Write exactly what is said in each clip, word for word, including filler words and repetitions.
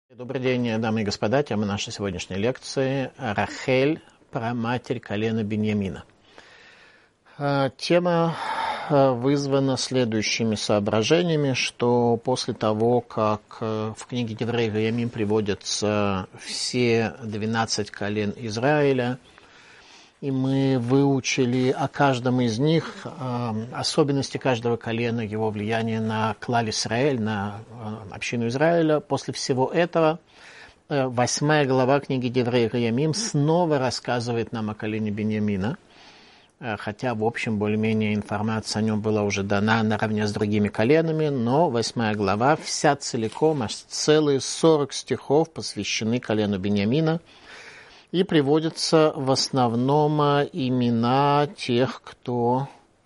Добрый день, дамы и господа. Тема нашей сегодняшней лекции — Рахель, праматерь колена Биньямина. Тема вызвана следующими соображениями, что после того, как в книге Деврей Гаямим приводятся все двенадцать колен Израиля, и мы выучили о каждом из них, особенности каждого колена, его влияние на клаль Исраэль, на общину Израиля. После всего этого восьмая глава книги Деврей Гаямим снова рассказывает нам о колене Биньямина, хотя, в общем, более-менее информация о нем была уже дана наравне с другими коленами, но восьмая глава вся целиком, аж целые сорок стихов посвящены колену Биньямина, и приводятся в основном имена тех, кто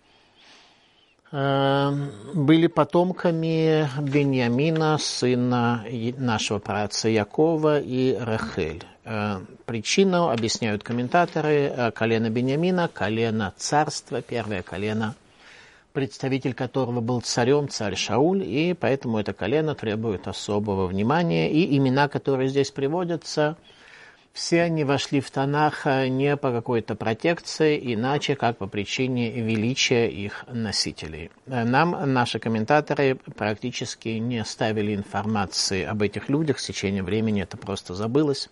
э, были потомками Биньямина, сына нашего праотца Якова, и Рахель. Э, причину объясняют комментаторы: колено Биньямина, колено царства, первое колено, представитель которого был царем, царь Шауль, и поэтому это колено требует особого внимания, и имена, которые здесь приводятся, все они вошли в Танах не по какой-то протекции, иначе как по причине величия их носителей. Нам наши комментаторы практически не ставили информации об этих людях, в течение времени это просто забылось.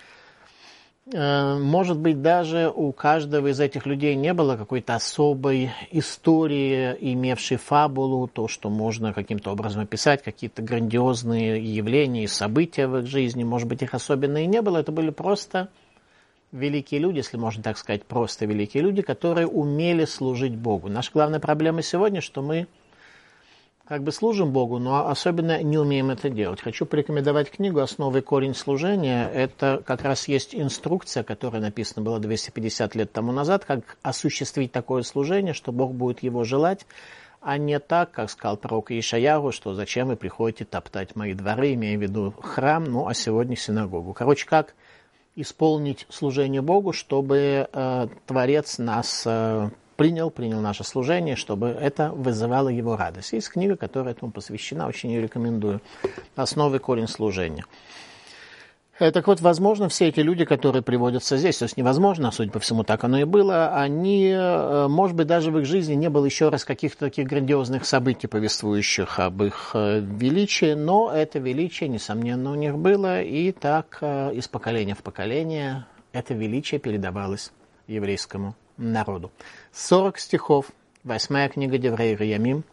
Может быть, даже у каждого из этих людей не было какой-то особой истории, имевшей фабулу, то, что можно каким-то образом описать, какие-то грандиозные явления и события в их жизни. Может быть, их особенно и не было. Это были просто великие люди, если можно так сказать, просто великие люди, которые умели служить Богу. Наша главная проблема сегодня, что мы как бы служим Богу, но особенно не умеем это делать. Хочу порекомендовать книгу «Основы и корень служения». Это как раз есть инструкция, которая написана была двести пятьдесят лет тому назад, как осуществить такое служение, что Бог будет его желать, а не так, как сказал пророк Ишаяху, что зачем вы приходите топтать мои дворы, имея в виду храм, ну а сегодня синагогу. Короче, как исполнить служение Богу, чтобы э, Творец нас э, принял, принял наше служение, чтобы это вызывало его радость. Есть книга, которая этому посвящена, очень ее рекомендую. «Основы и корень служения». Так вот, возможно, все эти люди, которые приводятся здесь, то есть невозможно, судя по всему, так оно и было, они, может быть, даже в их жизни не было еще раз каких-то таких грандиозных событий, повествующих об их величии, но это величие, несомненно, у них было, и так из поколения в поколение это величие передавалось еврейскому народу. сорок стихов, восьмая книга Деврей Гаямим,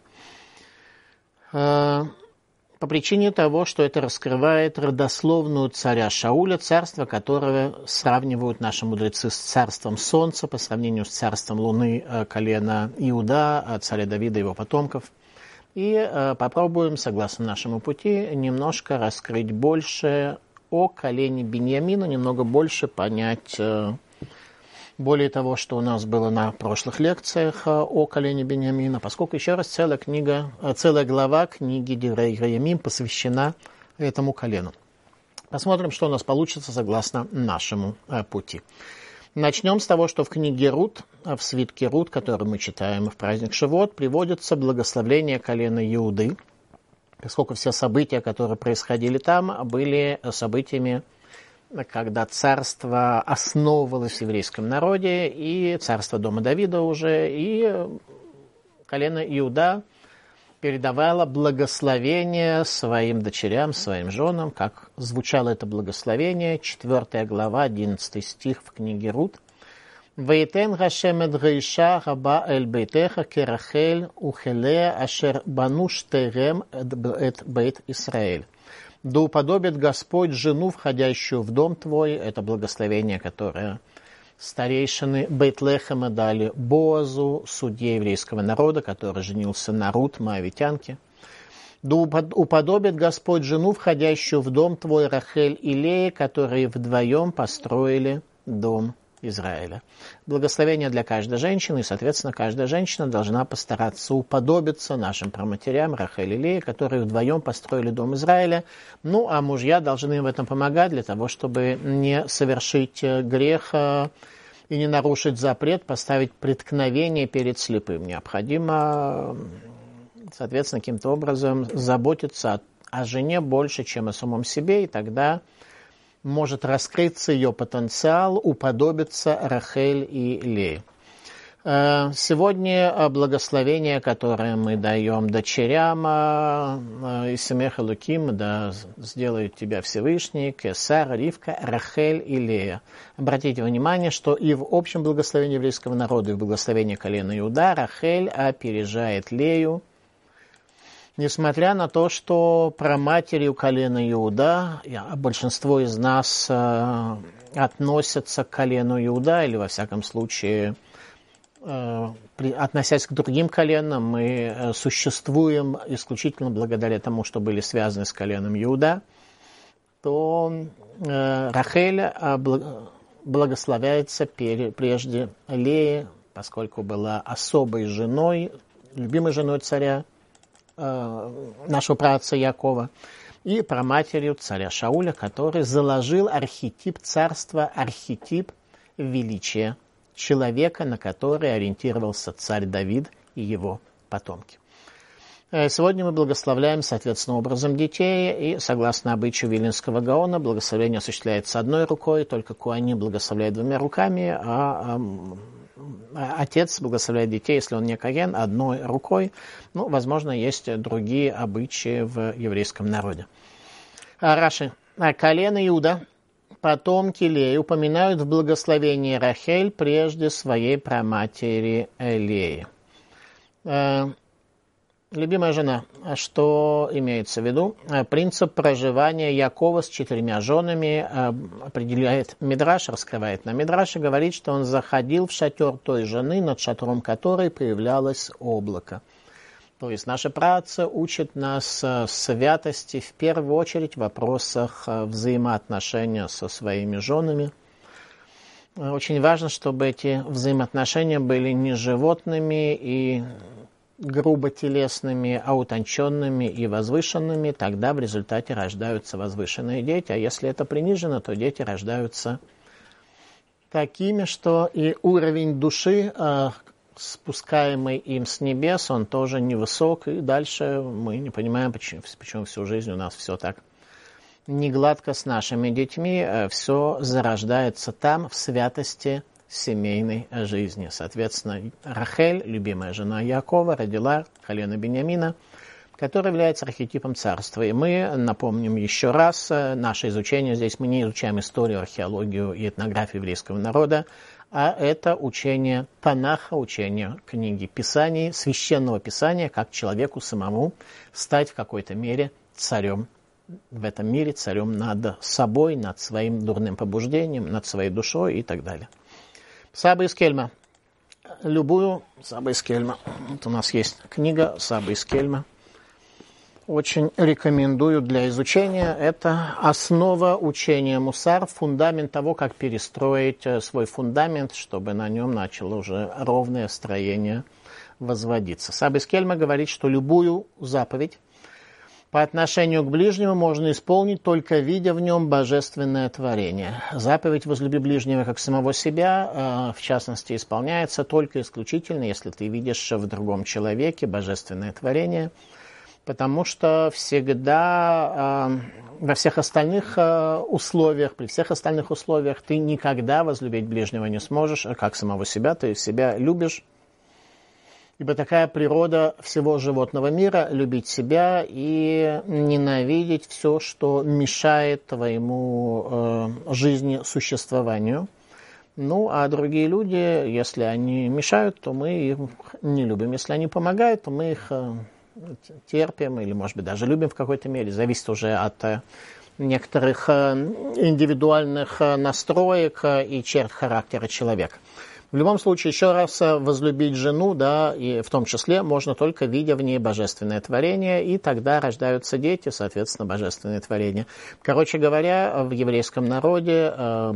э, по причине того, что это раскрывает родословную царя Шауля, царство которого сравнивают наши мудрецы с царством солнца по сравнению с царством луны, э, колена Иуда, царя Давида и его потомков. И э, попробуем, согласно нашему пути, немножко раскрыть больше о колене Биньямина, немного больше понять э, более того, что у нас было на прошлых лекциях о колене Биньямина, поскольку, еще раз, целая книга, целая глава книги Деврей Гаямим посвящена этому колену. Посмотрим, что у нас получится согласно нашему пути. Начнем с того, что в книге Рут, в свитке Рут, который мы читаем в праздник Шивот, приводится благословление колена Иуды, поскольку все события, которые происходили там, были событиями, когда царство основывалось в еврейском народе, и царство дома Давида уже, и колено Иуда передавало благословение своим дочерям, своим женам, как звучало это благословение, четвёртая глава, одиннадцатый стих в книге Рут. «Ваитен Гашем эт гейша раба эль бейтеха керахель ухелея ашер бану штерем эт бейт Исраэль». «Да уподобит Господь жену, входящую в дом твой». Это благословение, которое старейшины Бейт-Лехема дали Боазу, судье еврейского народа, который женился на Рут, моавитянке. «Да уподобит Господь жену, входящую в дом твой, Рахель и Лея, которые вдвоем построили дом Израиля». Благословение для каждой женщины, и, соответственно, каждая женщина должна постараться уподобиться нашим праматерям Рахель и Лея, которые вдвоем построили дом Израиля. Ну, а мужья должны им в этом помогать для того, чтобы не совершить грех и не нарушить запрет, поставить преткновение перед слепым. Необходимо, соответственно, каким-то образом заботиться о о жене больше, чем о самом себе, и тогда может раскрыться ее потенциал, уподобиться Рахель и Лее. Сегодня благословение, которое мы даем дочерям, Исемеха Луким, да сделают тебя Всевышний, Кесар, Ривка, Рахель и Лея. Обратите внимание, что и в общем благословении еврейского народа, и в благословении колена Иуда Рахель опережает Лею, несмотря на то, что праматерью колена Иуда, большинство из нас относятся к колену Иуда, или во всяком случае, относясь к другим коленам, мы существуем исключительно благодаря тому, что были связаны с коленом Иуда, то Рахель благословляется прежде Леи, поскольку была особой женой, любимой женой царя, нашего праотца Якова, и праматерью царя Шауля, который заложил архетип царства, архетип величия человека, на который ориентировался царь Давид и его потомки. Сегодня мы благословляем, соответственно, образом детей, и, согласно обычаю Виленского Гаона, благословение осуществляется одной рукой, только коаним благословляет двумя руками, а отец благословляет детей, если он не коэн, одной рукой. Ну, возможно, есть другие обычаи в еврейском народе. Раши. Колено Иуда, потомки Леи, упоминают в благословении Рахель прежде своей праматери Леи. Любимая жена. Что имеется в виду? Принцип проживания Якова с четырьмя женами определяет Мидраш, раскрывает на Мидраш и говорит, что он заходил в шатер той жены, над шатром которой появлялось облако. То есть наши праотцы учат нас святости в первую очередь в вопросах взаимоотношения со своими женами. Очень важно, чтобы эти взаимоотношения были не животными и грубо телесными, а утонченными и возвышенными, тогда в результате рождаются возвышенные дети, а если это принижено, то дети рождаются такими, что и уровень души, спускаемый им с небес, он тоже невысок, и дальше мы не понимаем, почему, почему всю жизнь у нас все так негладко с нашими детьми, все зарождается там, в святости семейной жизни. Соответственно, Рахель, любимая жена Якова, родила колено Биньямина, который является архетипом царства. И мы напомним еще раз наше изучение. Здесь мы не изучаем историю, археологию и этнографию еврейского народа, а это учение Танаха, учение книги Писаний, священного Писания, как человеку самому стать в какой-то мере царем в этом мире, царем над собой, над своим дурным побуждением, над своей душой и так далее. Саба из Кельма. Любую Саба из Кельма. Вот у нас есть книга Саба из Кельма. Очень рекомендую для изучения. Это основа учения Мусар, фундамент того, как перестроить свой фундамент, чтобы на нем начало уже ровное строение возводиться. Саба из Кельма говорит, что любую заповедь по отношению к ближнему можно исполнить, только видя в нем божественное творение. Заповедь «Возлюби ближнего как самого себя», в частности, исполняется только исключительно, если ты видишь в другом человеке божественное творение, потому что всегда во всех остальных условиях, при всех остальных условиях ты никогда возлюбить ближнего не сможешь, как самого себя, ты себя любишь. Ибо такая природа всего животного мира – любить себя и ненавидеть все, что мешает твоему э, жизни существованию. Ну, а другие люди, если они мешают, то мы их не любим. Если они помогают, то мы их э, терпим или, может быть, даже любим в какой-то мере. Зависит уже от э, некоторых э, индивидуальных э, настроек э, и черт характера человека. В любом случае, еще раз возлюбить жену, да, и в том числе можно только видя в ней божественное творение, и тогда рождаются дети, соответственно, божественное творение. Короче говоря, в еврейском народе,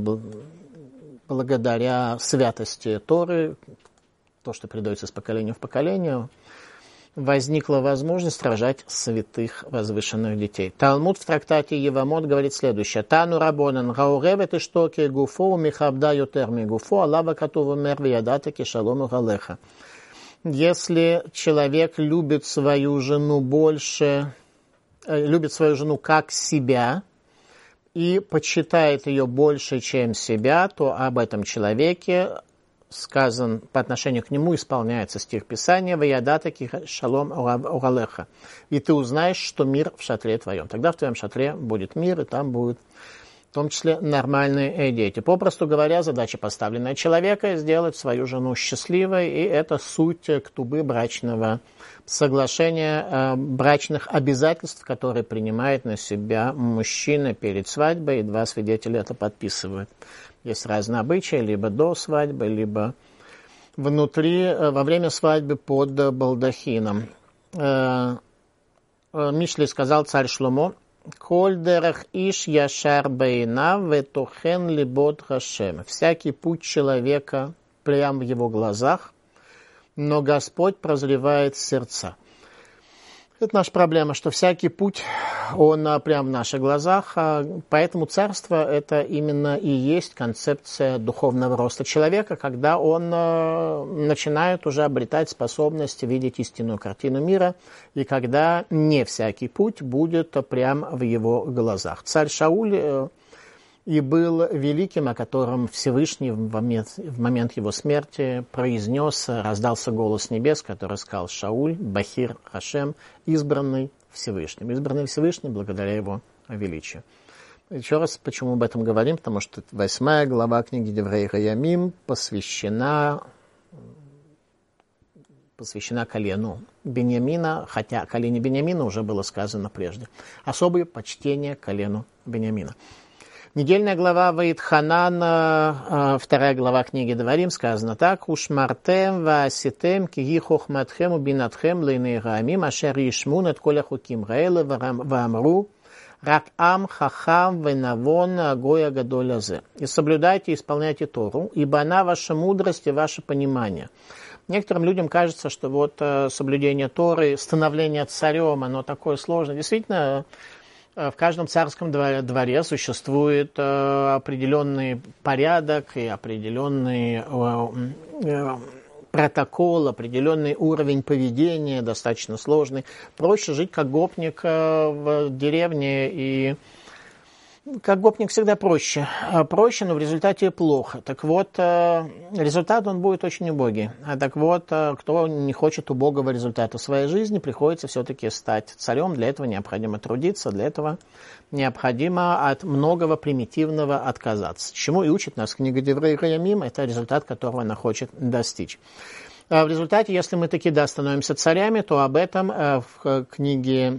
благодаря святости Торы, то, что передается из поколения в поколение, возникла возможность рожать святых возвышенных детей. Талмуд в трактате Евамот говорит следующее. Тану рабонан гауревет иштоки гуфо михабда ютерми гуфо алава катуву мерви ядата кишалому галеха. Если человек любит свою жену больше, любит свою жену как себя и почитает ее больше, чем себя, то об этом человеке сказан по отношению к нему исполняется стих Писания «Ваядатаки шалом угалеха». И ты узнаешь, что мир в шатре твоем. Тогда в твоем шатре будет мир, и там будут в том числе нормальные дети. Попросту говоря, задача, поставленная человека, сделать свою жену счастливой, и это суть ктубы брачного соглашения, брачных обязательств, которые принимает на себя мужчина перед свадьбой, и два свидетеля это подписывают. Есть разные обычаи, либо до свадьбы, либо внутри, во время свадьбы под балдахином. Мишли сказал царь Шломо: «Коль дерах иш яшар бейна ветохен либот хашем». Всякий путь человека прямо в его глазах, но Господь прозревает сердца. Это наша проблема, что всякий путь, он прямо в наших глазах, поэтому царство – это именно и есть концепция духовного роста человека, когда он начинает уже обретать способность видеть истинную картину мира, и когда не всякий путь будет прямо в его глазах. Царь Шауль и был великим, о котором Всевышний в момент, в момент его смерти произнес, раздался голос небес, который сказал: «Шауль, Бахир Хашем, избранный Всевышним». Избранный Всевышним благодаря его величию. Еще раз, почему об этом говорим? Потому что восьмая глава книги Деврей Хаямим посвящена, посвящена колену Беньямина, хотя о колене Беньямина уже было сказано прежде. Особое почтение колену Беньямина. Недельная глава Ваитханан, вторая глава книги Деварим, сказано так: «Ушмартем вааситем киги хохматхем убинатхем лейней гаамим ашер ишмун эт коля хуким гаэлэ ваамру рак ам хахам венавон гоя гадоль азе». «И соблюдайте, исполняйте Тору, ибо она ваша мудрость и ваше понимание». Некоторым людям кажется, что вот соблюдение Торы, становление царем, оно такое сложное. Действительно, в каждом царском дворе существует определенный порядок и определенный протокол, определенный уровень поведения, достаточно сложный. Проще жить как гопник в деревне, и как гопник всегда проще. Проще, но в результате плохо. Так вот, результат он будет очень убогий. А так вот, кто не хочет убогого результата в своей жизни, приходится все-таки стать царем. Для этого необходимо трудиться, для этого необходимо от многого примитивного отказаться. Чему и учит нас книга Деврей Хаямим, это результат, которого она хочет достичь. В результате, если мы таки да, становимся царями, то об этом в книге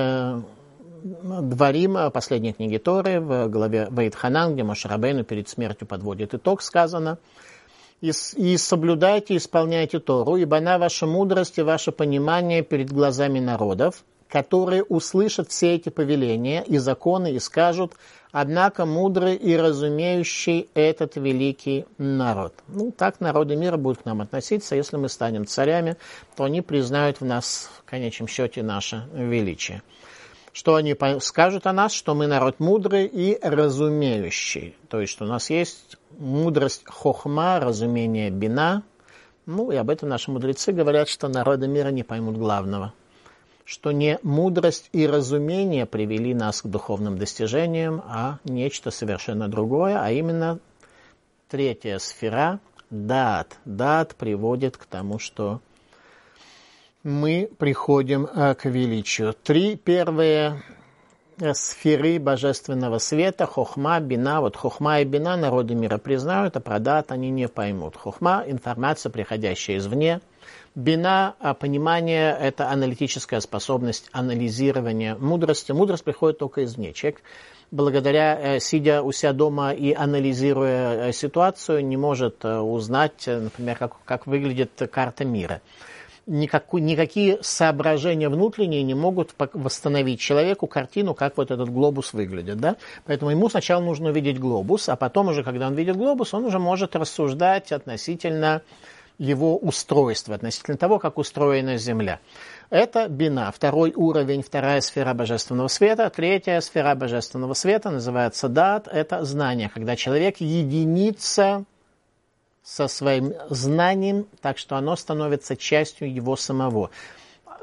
Дворим, последней книги Торы, в главе Ваитханан, где Моше Рабейну перед смертью подводит итог, сказано: «И, и соблюдайте, исполняйте Тору, ибо она ваша мудрость и ваше понимание перед глазами народов, которые услышат все эти повеления и законы и скажут: однако мудрый и разумеющий этот великий народ». Ну, так народы мира будут к нам относиться. Если мы станем царями, то они признают в нас, в конечном счете, наше величие. Что они скажут о нас? Что мы народ мудрый и разумеющий. То есть, что у нас есть мудрость хохма, разумение бина. Ну, и об этом наши мудрецы говорят, что народы мира не поймут главного. Что не мудрость и разумение привели нас к духовным достижениям, а нечто совершенно другое, а именно третья сфера – даат. Даат приводит к тому, что мы приходим к величию. Три первые сферы божественного света, хохма, бина. Вот хохма и бина народы мира признают, а про даат они не поймут. Хохма – информация, приходящая извне. Бина, понимание – это аналитическая способность анализирования мудрости. Мудрость приходит только извне. Человек, благодаря, сидя у себя дома и анализируя ситуацию, не может узнать, например, как, как выглядит карта мира. Никакой, никакие соображения внутренние не могут восстановить человеку картину, как вот этот глобус выглядит. Да? Поэтому ему сначала нужно увидеть глобус, а потом уже, когда он видит глобус, он уже может рассуждать относительно его устройства, относительно того, как устроена Земля. Это бина, второй уровень, вторая сфера божественного света. Третья сфера божественного света называется даат, это знание, когда человек единится со своим знанием, так что оно становится частью его самого.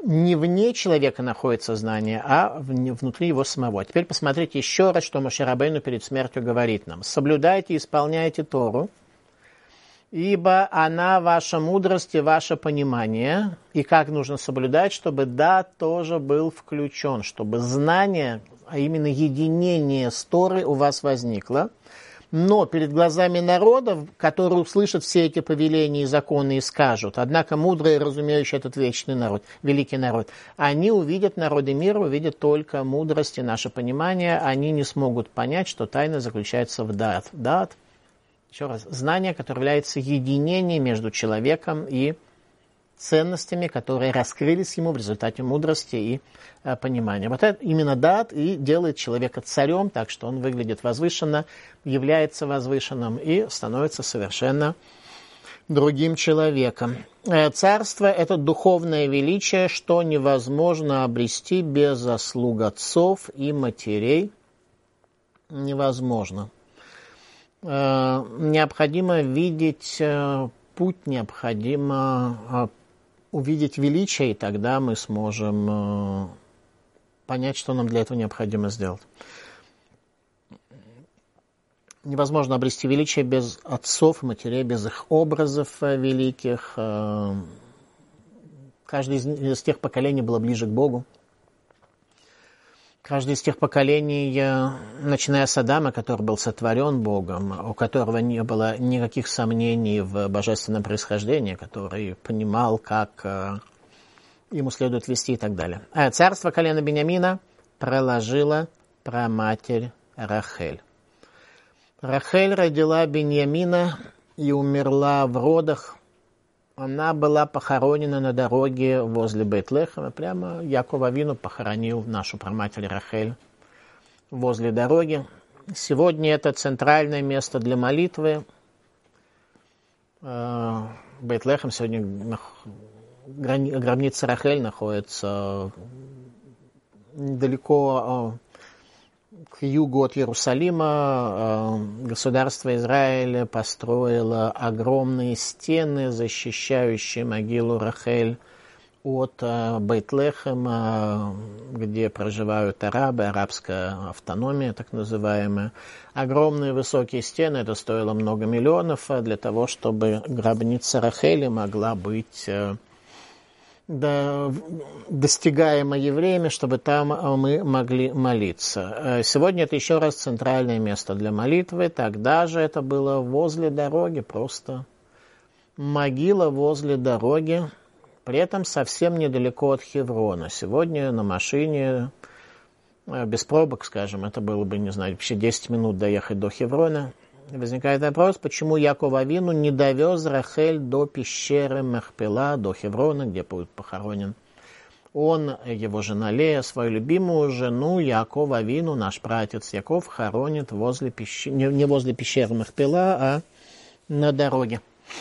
не вне человека находится знание, а внутри его самого. Теперь посмотрите еще раз, что Моше Рабейну перед смертью говорит нам. «Соблюдайте и исполняйте Тору, ибо она ваша мудрость и ваше понимание». И как нужно соблюдать, чтобы дат тоже был включен, чтобы знание, а именно единение с Торой у вас возникло. Но перед глазами народов, которые услышат все эти повеления и законы и скажут, однако мудрые, разумеющие этот вечный народ, великий народ, они увидят, народы мира увидят только мудрость и наше понимание, они не смогут понять, что тайна заключается в дат. Дат, еще раз, знание, которое является единением между человеком и ценностями, которые раскрылись ему в результате мудрости и э, понимания. Вот это именно дат и делает человека царем, так что он выглядит возвышенно, является возвышенным и становится совершенно другим человеком. Э, царство – это духовное величие, что невозможно обрести без заслуг отцов и матерей. Невозможно. Э, необходимо видеть э, путь, необходимо э, увидеть величие, и тогда мы сможем э, понять, что нам для этого необходимо сделать. Невозможно обрести величие без отцов и матерей, без их образов э, великих. Э, каждый из, из тех поколений было ближе к Богу. Каждый из тех поколений, начиная с Адама, который был сотворен Богом, у которого не было никаких сомнений в божественном происхождении, который понимал, как ему следует вести и так далее. А царство колена Биньямина проложила праматерь Рахель. Рахель родила Биньямина и умерла в родах. Она была похоронена на дороге возле Бейт-Лехема. Прямо Яков Авину похоронил нашу праматерь Рахель возле дороги. Сегодня это центральное место для молитвы. Бейт-Лехем сегодня, гробница Рахель находится далеко к югу от Иерусалима. Государство Израиль построило огромные стены, защищающие могилу Рахель от Бейт-Лехема, где проживают арабы, арабская автономия так называемая. Огромные высокие стены, это стоило много миллионов для того, чтобы гробница Рахели могла быть достигаемо евреями, чтобы там мы могли молиться. Сегодня это еще раз центральное место для молитвы. Тогда же это было возле дороги, просто могила возле дороги, при этом совсем недалеко от Хеврона. Сегодня на машине, без пробок, скажем, это было бы, не знаю, вообще десять минут доехать до Хеврона. Возникает вопрос, почему Яков Авину не довез Рахель до пещеры Махпела, до Хеврона, где будет похоронен он, его жена Лея, свою любимую жену Яков Авину, наш праотец Яков, хоронит возле пещеры, не возле пещеры Махпела, а на дороге.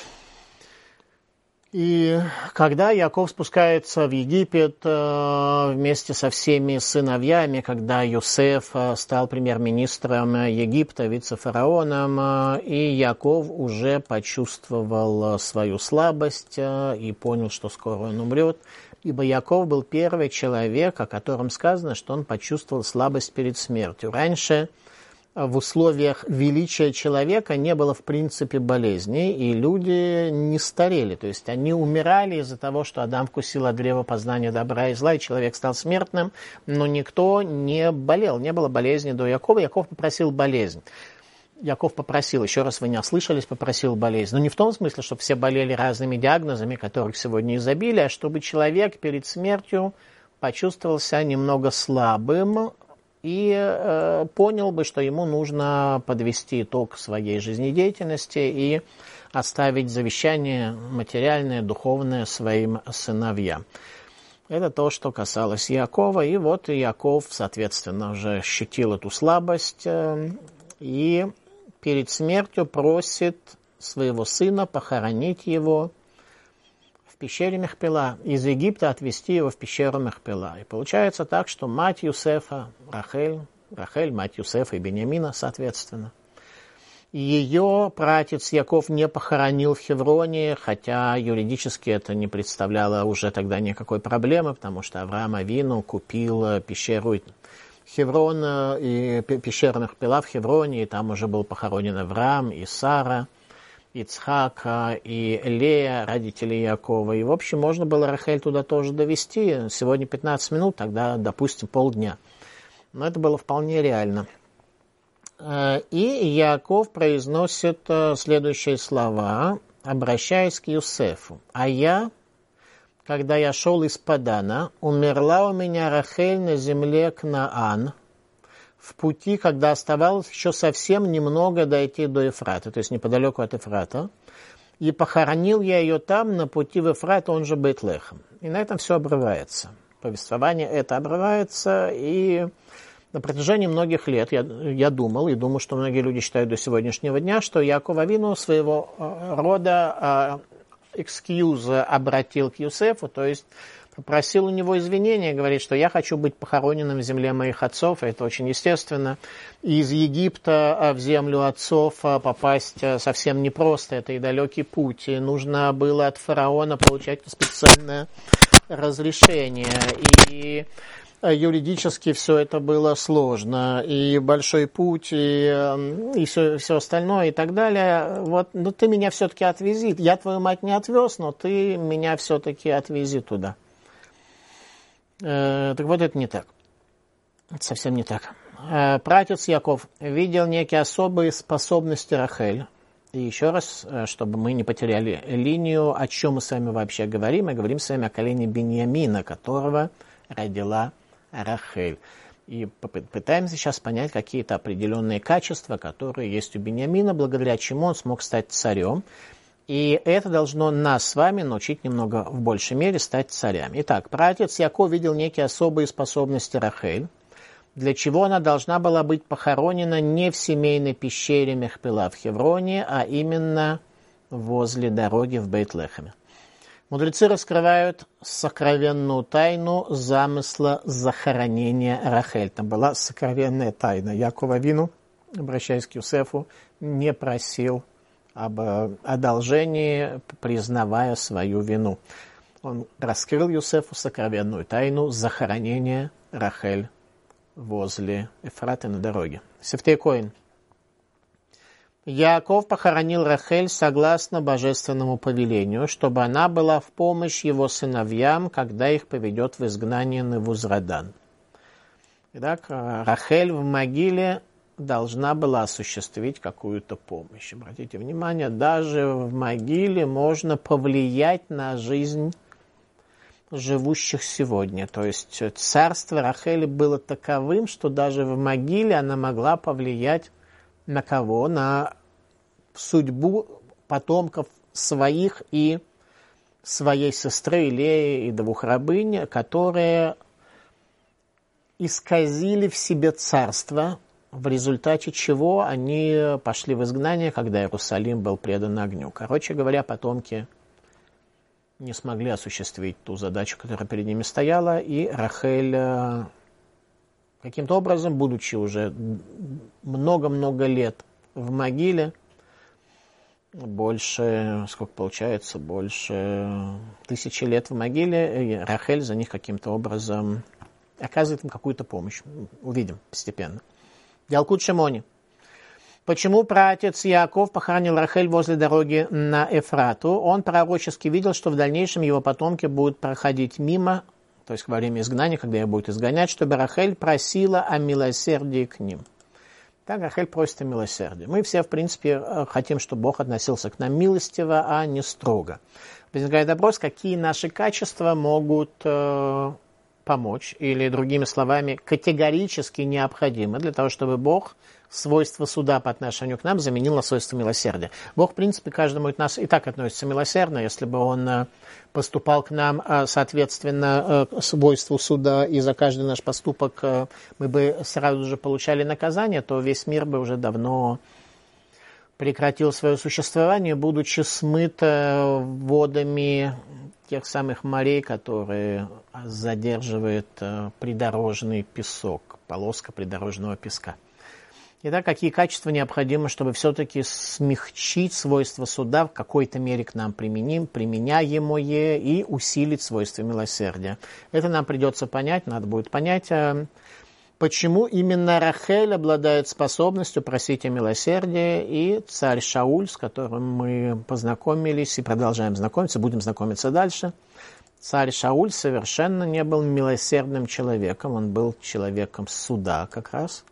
И когда Яков спускается в Египет э, вместе со всеми сыновьями, когда Йосеф э, стал премьер-министром Египта, вице-фараоном, э, и Яков уже почувствовал свою слабость э, и понял, что скоро он умрет, ибо Яков был первый человек, о котором сказано, что он почувствовал слабость перед смертью. Раньше в условиях величия человека не было в принципе болезней, и люди не старели. То есть они умирали из-за того, что Адам вкусил от древа познания добра и зла, и человек стал смертным, но никто не болел, не было болезни до Якова. Яков попросил болезнь. Яков попросил, еще раз вы не ослышались, попросил болезнь. Но не в том смысле, чтобы все болели разными диагнозами, которых сегодня изобилие, а чтобы человек перед смертью почувствовал себя немного слабым, и э, понял бы, что ему нужно подвести итог своей жизнедеятельности и оставить завещание материальное, духовное своим сыновьям. Это то, что касалось Якова. И вот Яков, соответственно, уже ощутил эту слабость э, и перед смертью просит своего сына похоронить его в пещере Махпела, из Египта отвезти его в пещеру Махпела. И получается так, что мать Юсефа, Рахель, Рахель, мать Юсефа и Биньямина, соответственно, Ее праотец Яков не похоронил в Хевроне, хотя юридически это не представляло уже тогда никакой проблемы, потому что Авраам Авину купил пещеру Хеврон и пещерных пила в Хевроне, и там уже был похоронен Авраам и Сара, Ицхака и Лея, родители Якова. И, в общем, можно было Рахель туда тоже довести. Сегодня пятнадцать минут, тогда, допустим, полдня. Но это было вполне реально. И Яков произносит следующие слова, обращаясь к Юсефу. «А я, когда я шел из Падана, умерла у меня Рахель на земле Кнаан, в пути, когда оставалось еще совсем немного дойти до Ефрата, то есть неподалеку от Ефрата, и похоронил я ее там, на пути в Ефрат, он же Бейт-Лехем». И на этом все обрывается. Повествование это обрывается, и на протяжении многих лет я, я думал, и думаю, что многие люди считают до сегодняшнего дня, что Яков Авину своего рода экскьюз обратил к Юсефу, то есть попросил у него извинения, говорит, что я хочу быть похороненным в земле моих отцов, это очень естественно. И из Египта в землю отцов попасть совсем непросто, это и далекий путь, и нужно было от фараона получать специальное разрешение, и юридически все это было сложно, и большой путь, и, и все, все остальное, и так далее. Вот, ну ты меня все-таки отвези. Я твою мать не отвез, но ты меня все-таки отвези туда. Э, так вот, это не так. Это совсем не так. Э, праотец Яков видел некие особые способности Рахель. И еще раз, чтобы мы не потеряли линию, о чем мы с вами вообще говорим. Мы говорим с вами о колене Биньямина, которого родила Рахель. И пытаемся сейчас понять какие-то определенные качества, которые есть у Биньямина, благодаря чему он смог стать царем. И это должно нас с вами научить немного в большей мере стать царями. Итак, праотец Яков видел некие особые способности Рахель, для чего она должна была быть похоронена не в семейной пещере Мехпела в Хевроне, а именно возле дороги в Бейт-Лехеме. Мудрецы раскрывают сокровенную тайну замысла захоронения Рахель. Там была сокровенная тайна. Яков Авину, обращаясь к Юсефу, не просил об одолжении, признавая свою вину. Он раскрыл Юсефу сокровенную тайну захоронения Рахель возле Ефрата на дороге. Сефтей Коэн. Яаков похоронил Рахель согласно божественному повелению, чтобы она была в помощь его сыновьям, когда их поведет в изгнание Невузрадан. Итак, Рахель в могиле должна была осуществить какую-то помощь. Обратите внимание, даже в могиле можно повлиять на жизнь живущих сегодня. То есть царство Рахели было таковым, что даже в могиле она могла повлиять на кого? На судьбу потомков своих и своей сестры Леи и двух рабынь, которые исказили в себе царство, в результате чего они пошли в изгнание, когда Иерусалим был предан огню. Короче говоря, потомки не смогли осуществить ту задачу, которая перед ними стояла, и Рахель каким-то образом, будучи уже много-много лет в могиле, больше, сколько получается, больше тысячи лет в могиле, и Рахель за них каким-то образом оказывает им какую-то помощь. Увидим постепенно. Ялкут Шимони. Почему праотец Яаков похоронил Рахель возле дороги на Эфрату? Он пророчески видел, что в дальнейшем его потомки будут проходить мимо, то есть во время изгнания, когда ее будут изгонять, чтобы Рахель просила о милосердии к ним. Так Рахель просит о милосердии. Мы все, в принципе, хотим, чтобы Бог относился к нам милостиво, а не строго. Возникает вопрос, какие наши качества могут э, помочь, или, другими словами, категорически необходимы для того, чтобы Бог свойство суда по отношению к нам заменил на свойство милосердия. Бог, в принципе, каждому из нас и так относится милосердно, если бы Он поступал к нам соответственно свойству суда, и за каждый наш поступок мы бы сразу же получали наказание, то весь мир бы уже давно прекратил свое существование, будучи смыт водами тех самых морей, которые задерживает придорожный песок, полоска придорожного песка. Итак, какие качества необходимы, чтобы все-таки смягчить свойства суда, в какой-то мере к нам применим, применяемое, и усилить свойства милосердия? Это нам придется понять, надо будет понять, почему именно Рахель обладает способностью просить о милосердии, и царь Шауль, с которым мы познакомились и продолжаем знакомиться, будем знакомиться дальше. Царь Шауль совершенно не был милосердным человеком, он был человеком суда как раз.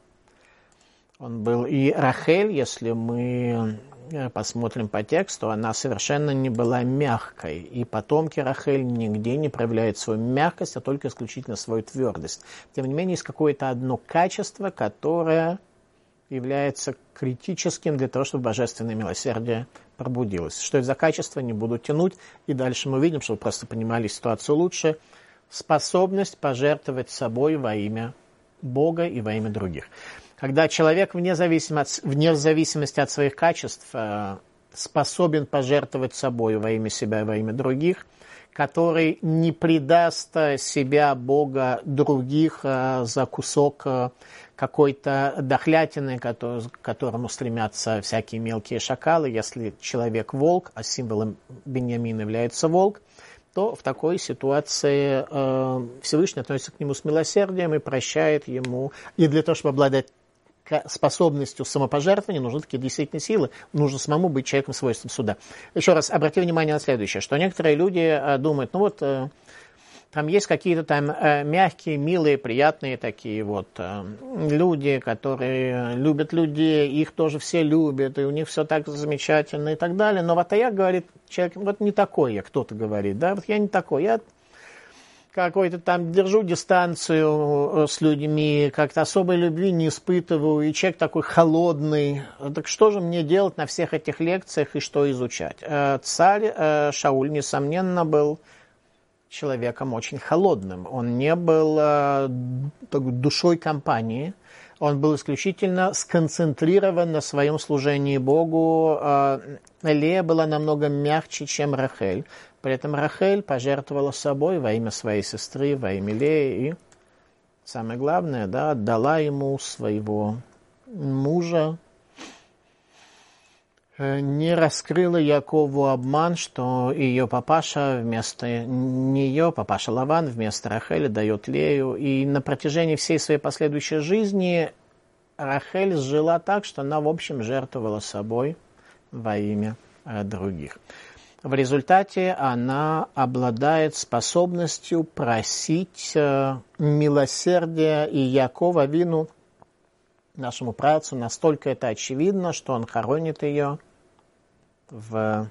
Он был и Рахель, если мы посмотрим по тексту, она совершенно не была мягкой. И потомки Рахель нигде не проявляют свою мягкость, а только исключительно свою твердость. Тем не менее, есть какое-то одно качество, которое является критическим для того, чтобы божественное милосердие пробудилось. Что это за качество, не буду тянуть. И дальше мы увидим, чтобы вы просто понимали ситуацию лучше. Способность пожертвовать собой во имя Бога и во имя других. Когда человек вне зависимости, вне зависимости от своих качеств способен пожертвовать собой во имя себя и во имя других, который не предаст себя, Бога, других за кусок какой-то дохлятины, к которому стремятся всякие мелкие шакалы. Если человек волк, а символом Беньямина является волк, то в такой ситуации Всевышний относится к нему с милосердием и прощает ему. И для того, чтобы обладать способностью самопожертвования, нужны такие действительно силы, нужно самому быть человеком свойством суда. Еще раз обратите внимание на следующее, что некоторые люди думают, ну вот, там есть какие-то там мягкие, милые, приятные такие вот люди, которые любят людей, их тоже все любят, и у них все так замечательно и так далее, но вот а я, говорит человек, вот не такой я, кто-то говорит, да, вот я не такой, я какой-то там держу дистанцию с людьми, как-то особой любви не испытываю, и человек такой холодный. Так что же мне делать на всех этих лекциях и что изучать? Царь Шауль, несомненно, был человеком очень холодным. Он не был душой компании, он был исключительно сконцентрирован на своем служении Богу. Лея была намного мягче, чем Рахель. При этом Рахель пожертвовала собой во имя своей сестры, во имя Леи. И самое главное, да, отдала ему своего мужа. Не раскрыла Якову обман, что ее папаша вместо нее, папаша Лаван вместо Рахеля дает Лею. И на протяжении всей своей последующей жизни Рахель жила так, что она, в общем, жертвовала собой во имя других. В результате она обладает способностью просить милосердия, и Яков Авину, нашему праотцу, настолько это очевидно, что он хоронит ее в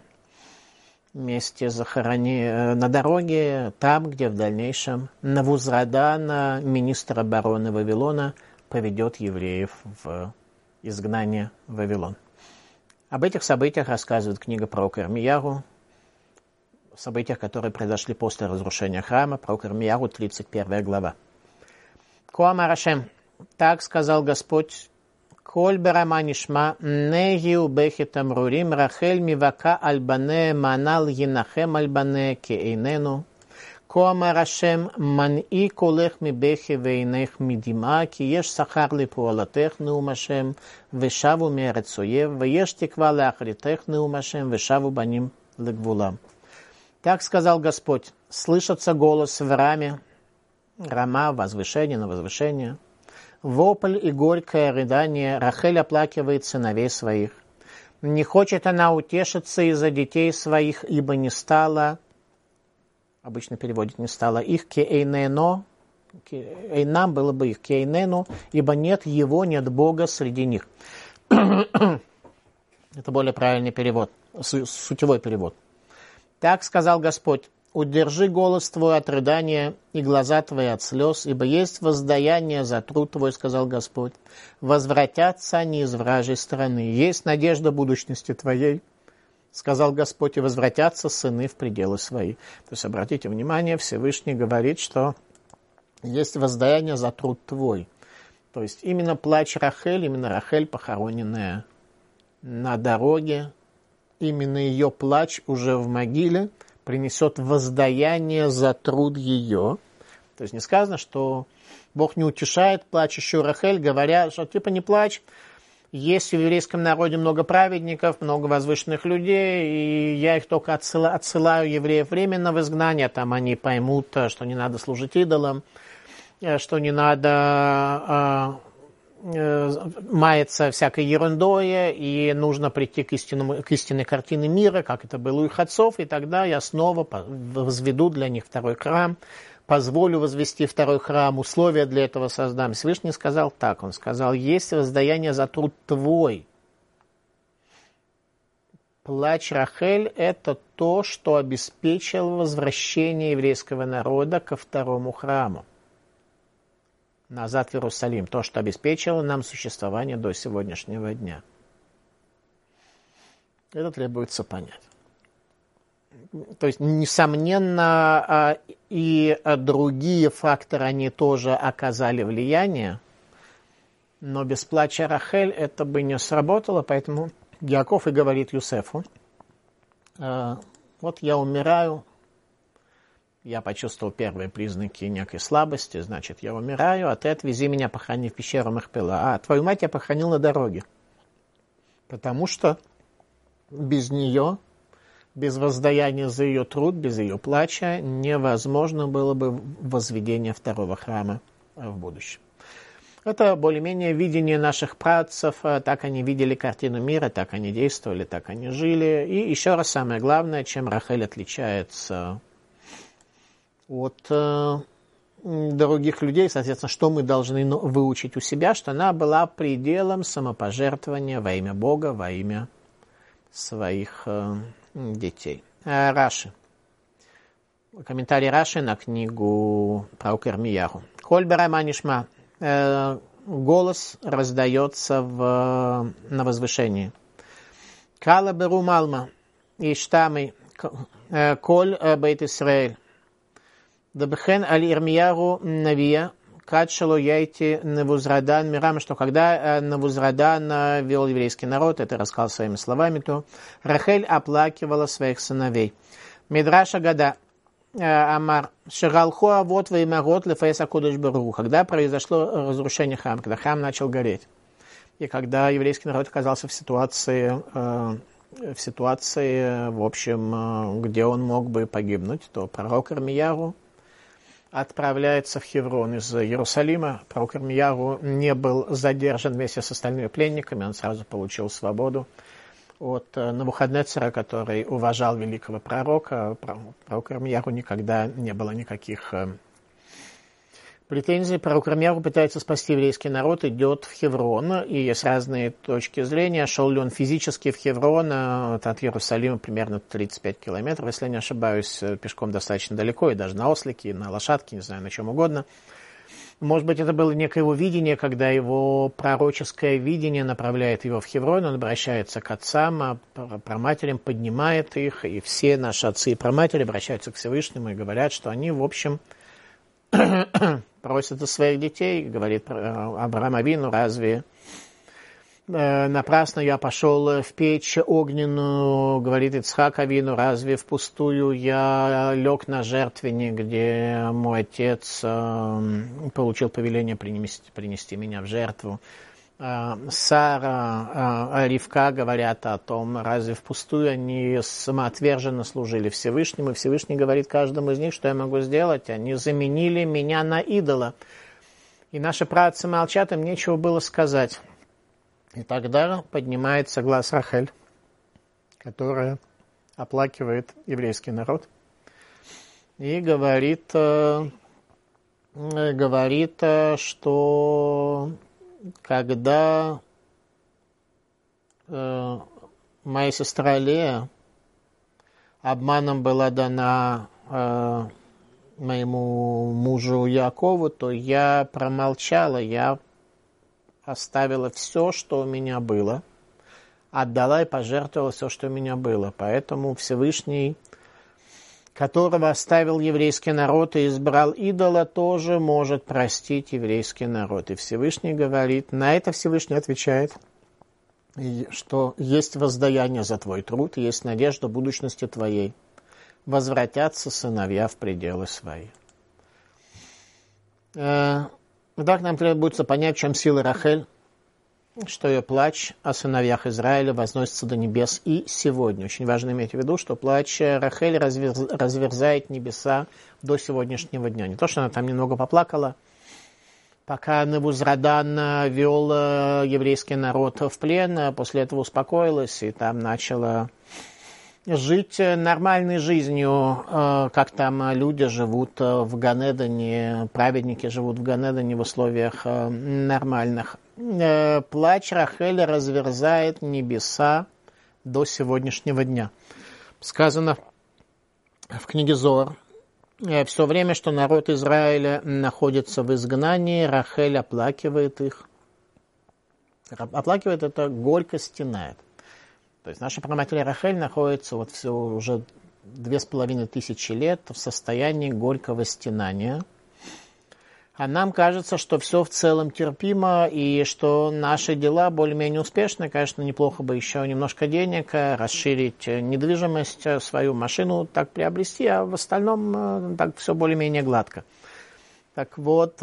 месте захоронения на дороге, там, где в дальнейшем Навузрадан, министр обороны Вавилона, поведет евреев в изгнание в Вавилон. Об этих событиях рассказывает книга пророка Ирмияру, событиях, которые произошли после разрушения храма, пророк Ирмияру, тридцать первая глава. Ко амар Ашем, так сказал Господь, коль берама нишма, негиу бехет амрурим, Рахель мивака альбане манал енахем альбане кеэйнену. Ко амар Ашем, ман'и колех мибехи вейнех мидима, ки еш сахар липуалатех неум Ашем, вешаву мерец оев, веш тиква леахритех неум Ашем, вешаву баним легвулам. Так сказал Господь, слышится голос в раме, рама, возвышение на возвышение, вопль и горькое рыдание, Рахель оплакивает сыновей своих. Не хочет она утешиться из-за детей своих, ибо не стало, обычно переводит, не стало их кеэйнено, эйнам было бы их кеэйнену, ибо нет его, нет Бога среди них. Это более правильный перевод, сутевой перевод. Так сказал Господь, удержи голос твой от рыдания и глаза твои от слез, ибо есть воздаяние за труд твой, сказал Господь. Возвратятся они из вражьей страны. Есть надежда будущности твоей, сказал Господь, и возвратятся сыны в пределы свои. То есть, обратите внимание, Всевышний говорит, что есть воздаяние за труд твой. То есть, именно плач Рахель, именно Рахель, похороненная на дороге, именно ее плач уже в могиле принесет воздаяние за труд ее. То есть не сказано, что Бог не утешает плачущую Рахель, говоря, что типа не плачь, есть в еврейском народе много праведников, много возвышенных людей, и я их только отсылаю, отсылаю евреев временно в изгнание, там они поймут, что не надо служить идолам, что не надо э, э, маяться всякой ерундой, и нужно прийти к, истинному, к истинной картине мира, как это было у их отцов, и тогда я снова возведу для них второй храм, позволю возвести второй храм, условия для этого создам. Всевышний сказал так, он сказал, есть воздаяние за труд твой. Плач Рахель – это то, что обеспечило возвращение еврейского народа ко второму храму. Назад в Иерусалим. То, что обеспечило нам существование до сегодняшнего дня. Это требуется понять. То есть, несомненно, и другие факторы, они тоже оказали влияние, но без плача Рахель это бы не сработало, поэтому Яков и говорит Юсефу, вот я умираю, я почувствовал первые признаки некой слабости, значит, я умираю, а ты отвези меня похорони в пещеру Махпела. А твою мать я похоронил на дороге, потому что без нее... Без воздаяния за ее труд, без ее плача невозможно было бы возведение второго храма в будущем. Это более-менее видение наших працев, так они видели картину мира, так они действовали, так они жили. И еще раз самое главное, чем Рахель отличается от э, других людей, соответственно, что мы должны выучить у себя, что она была пределом самопожертвования во имя Бога, во имя своих э, детей. Раши. Комментарий Раши на книгу пророка Ирмияху. Коль берама нишма. Голос раздается в, на возвышении. Кала беру малма. Иштами. Коль бейт Исраэль. Дабхен аль Ирмияху навия. Кадшалу яйти Навузрадан Мирам, что когда Навузрадан вел еврейский народ, это рассказал своими словами, то Рахель оплакивала своих сыновей. Мидраша Гада Амар Шагалхуа вот веймарот лефейса кудыш бару. Когда произошло разрушение храма, когда храм начал гореть, и когда еврейский народ оказался в ситуации, в ситуации, в общем, где он мог бы погибнуть, то пророк Ирмияху отправляется в Хеврон из Иерусалима. Пророк Ирмияху не был задержан вместе с остальными пленниками, он сразу получил свободу от Навуходнецера, который уважал великого пророка. Пророк Ирмияху никогда не было никаких претензий. Пророк Ирмияху пытается спасти еврейский народ, идет в Хеврон, и есть разные точки зрения. Шел ли он физически в Хеврон, от Иерусалима примерно тридцать пять километров, если я не ошибаюсь, пешком достаточно далеко, и даже на ослике, на лошадке, не знаю, на чем угодно. Может быть, это было некое его видение, когда его пророческое видение направляет его в Хеврон, он обращается к отцам, праматерям, поднимает их, и все наши отцы и праматери обращаются к Всевышнему и говорят, что они, в общем, просит о своих детей, говорит Авраам Авину, разве э, напрасно я пошел в печь огненную, говорит Ицхак Авину, разве впустую я лег на жертвенник, где мой отец э, получил повеление принести, принести меня в жертву. Сара, Ривка говорят о том, разве впустую они самоотверженно служили Всевышнему. Всевышний говорит каждому из них, что я могу сделать. Они заменили меня на идола. И наши праотцы молчат, им нечего было сказать. И тогда поднимается глаз Рахель, которая оплакивает еврейский народ, и говорит, говорит, что когда э, моя сестра Лея обманом была дана э, моему мужу Якову, то я промолчала, я оставила все, что у меня было, отдала и пожертвовала все, что у меня было. Поэтому Всевышний, которого оставил еврейский народ и избрал идола, тоже может простить еврейский народ. И Всевышний говорит, на это Всевышний отвечает, что есть воздаяние за твой труд, есть надежда будущности твоей. Возвратятся сыновья в пределы свои. Так нам требуется понять, в чем сила Рахель. что ее плач о сыновьях Израиля возносится до небес и сегодня. Очень важно иметь в виду, что плач Рахель разверз, разверзает небеса до сегодняшнего дня. Не то, что она там немного поплакала, пока Небузрадан вел еврейский народ в плен, после этого успокоилась и там начала жить нормальной жизнью, как там люди живут в Ганедане, праведники живут в Ганедане в условиях нормальных. Плач Рахеля разверзает небеса до сегодняшнего дня. Сказано в книге Зоар: все время, что народ Израиля находится в изгнании, Рахель оплакивает их. Оплакивает — это горько стенает. То есть наша праматерь Рахель находится вот все уже две с половиной тысячи лет в состоянии горького стенания. А нам кажется, что все в целом терпимо и что наши дела более-менее успешны. Конечно, неплохо бы еще немножко денег, расширить недвижимость, свою машину так приобрести, а в остальном так все более-менее гладко. Так вот,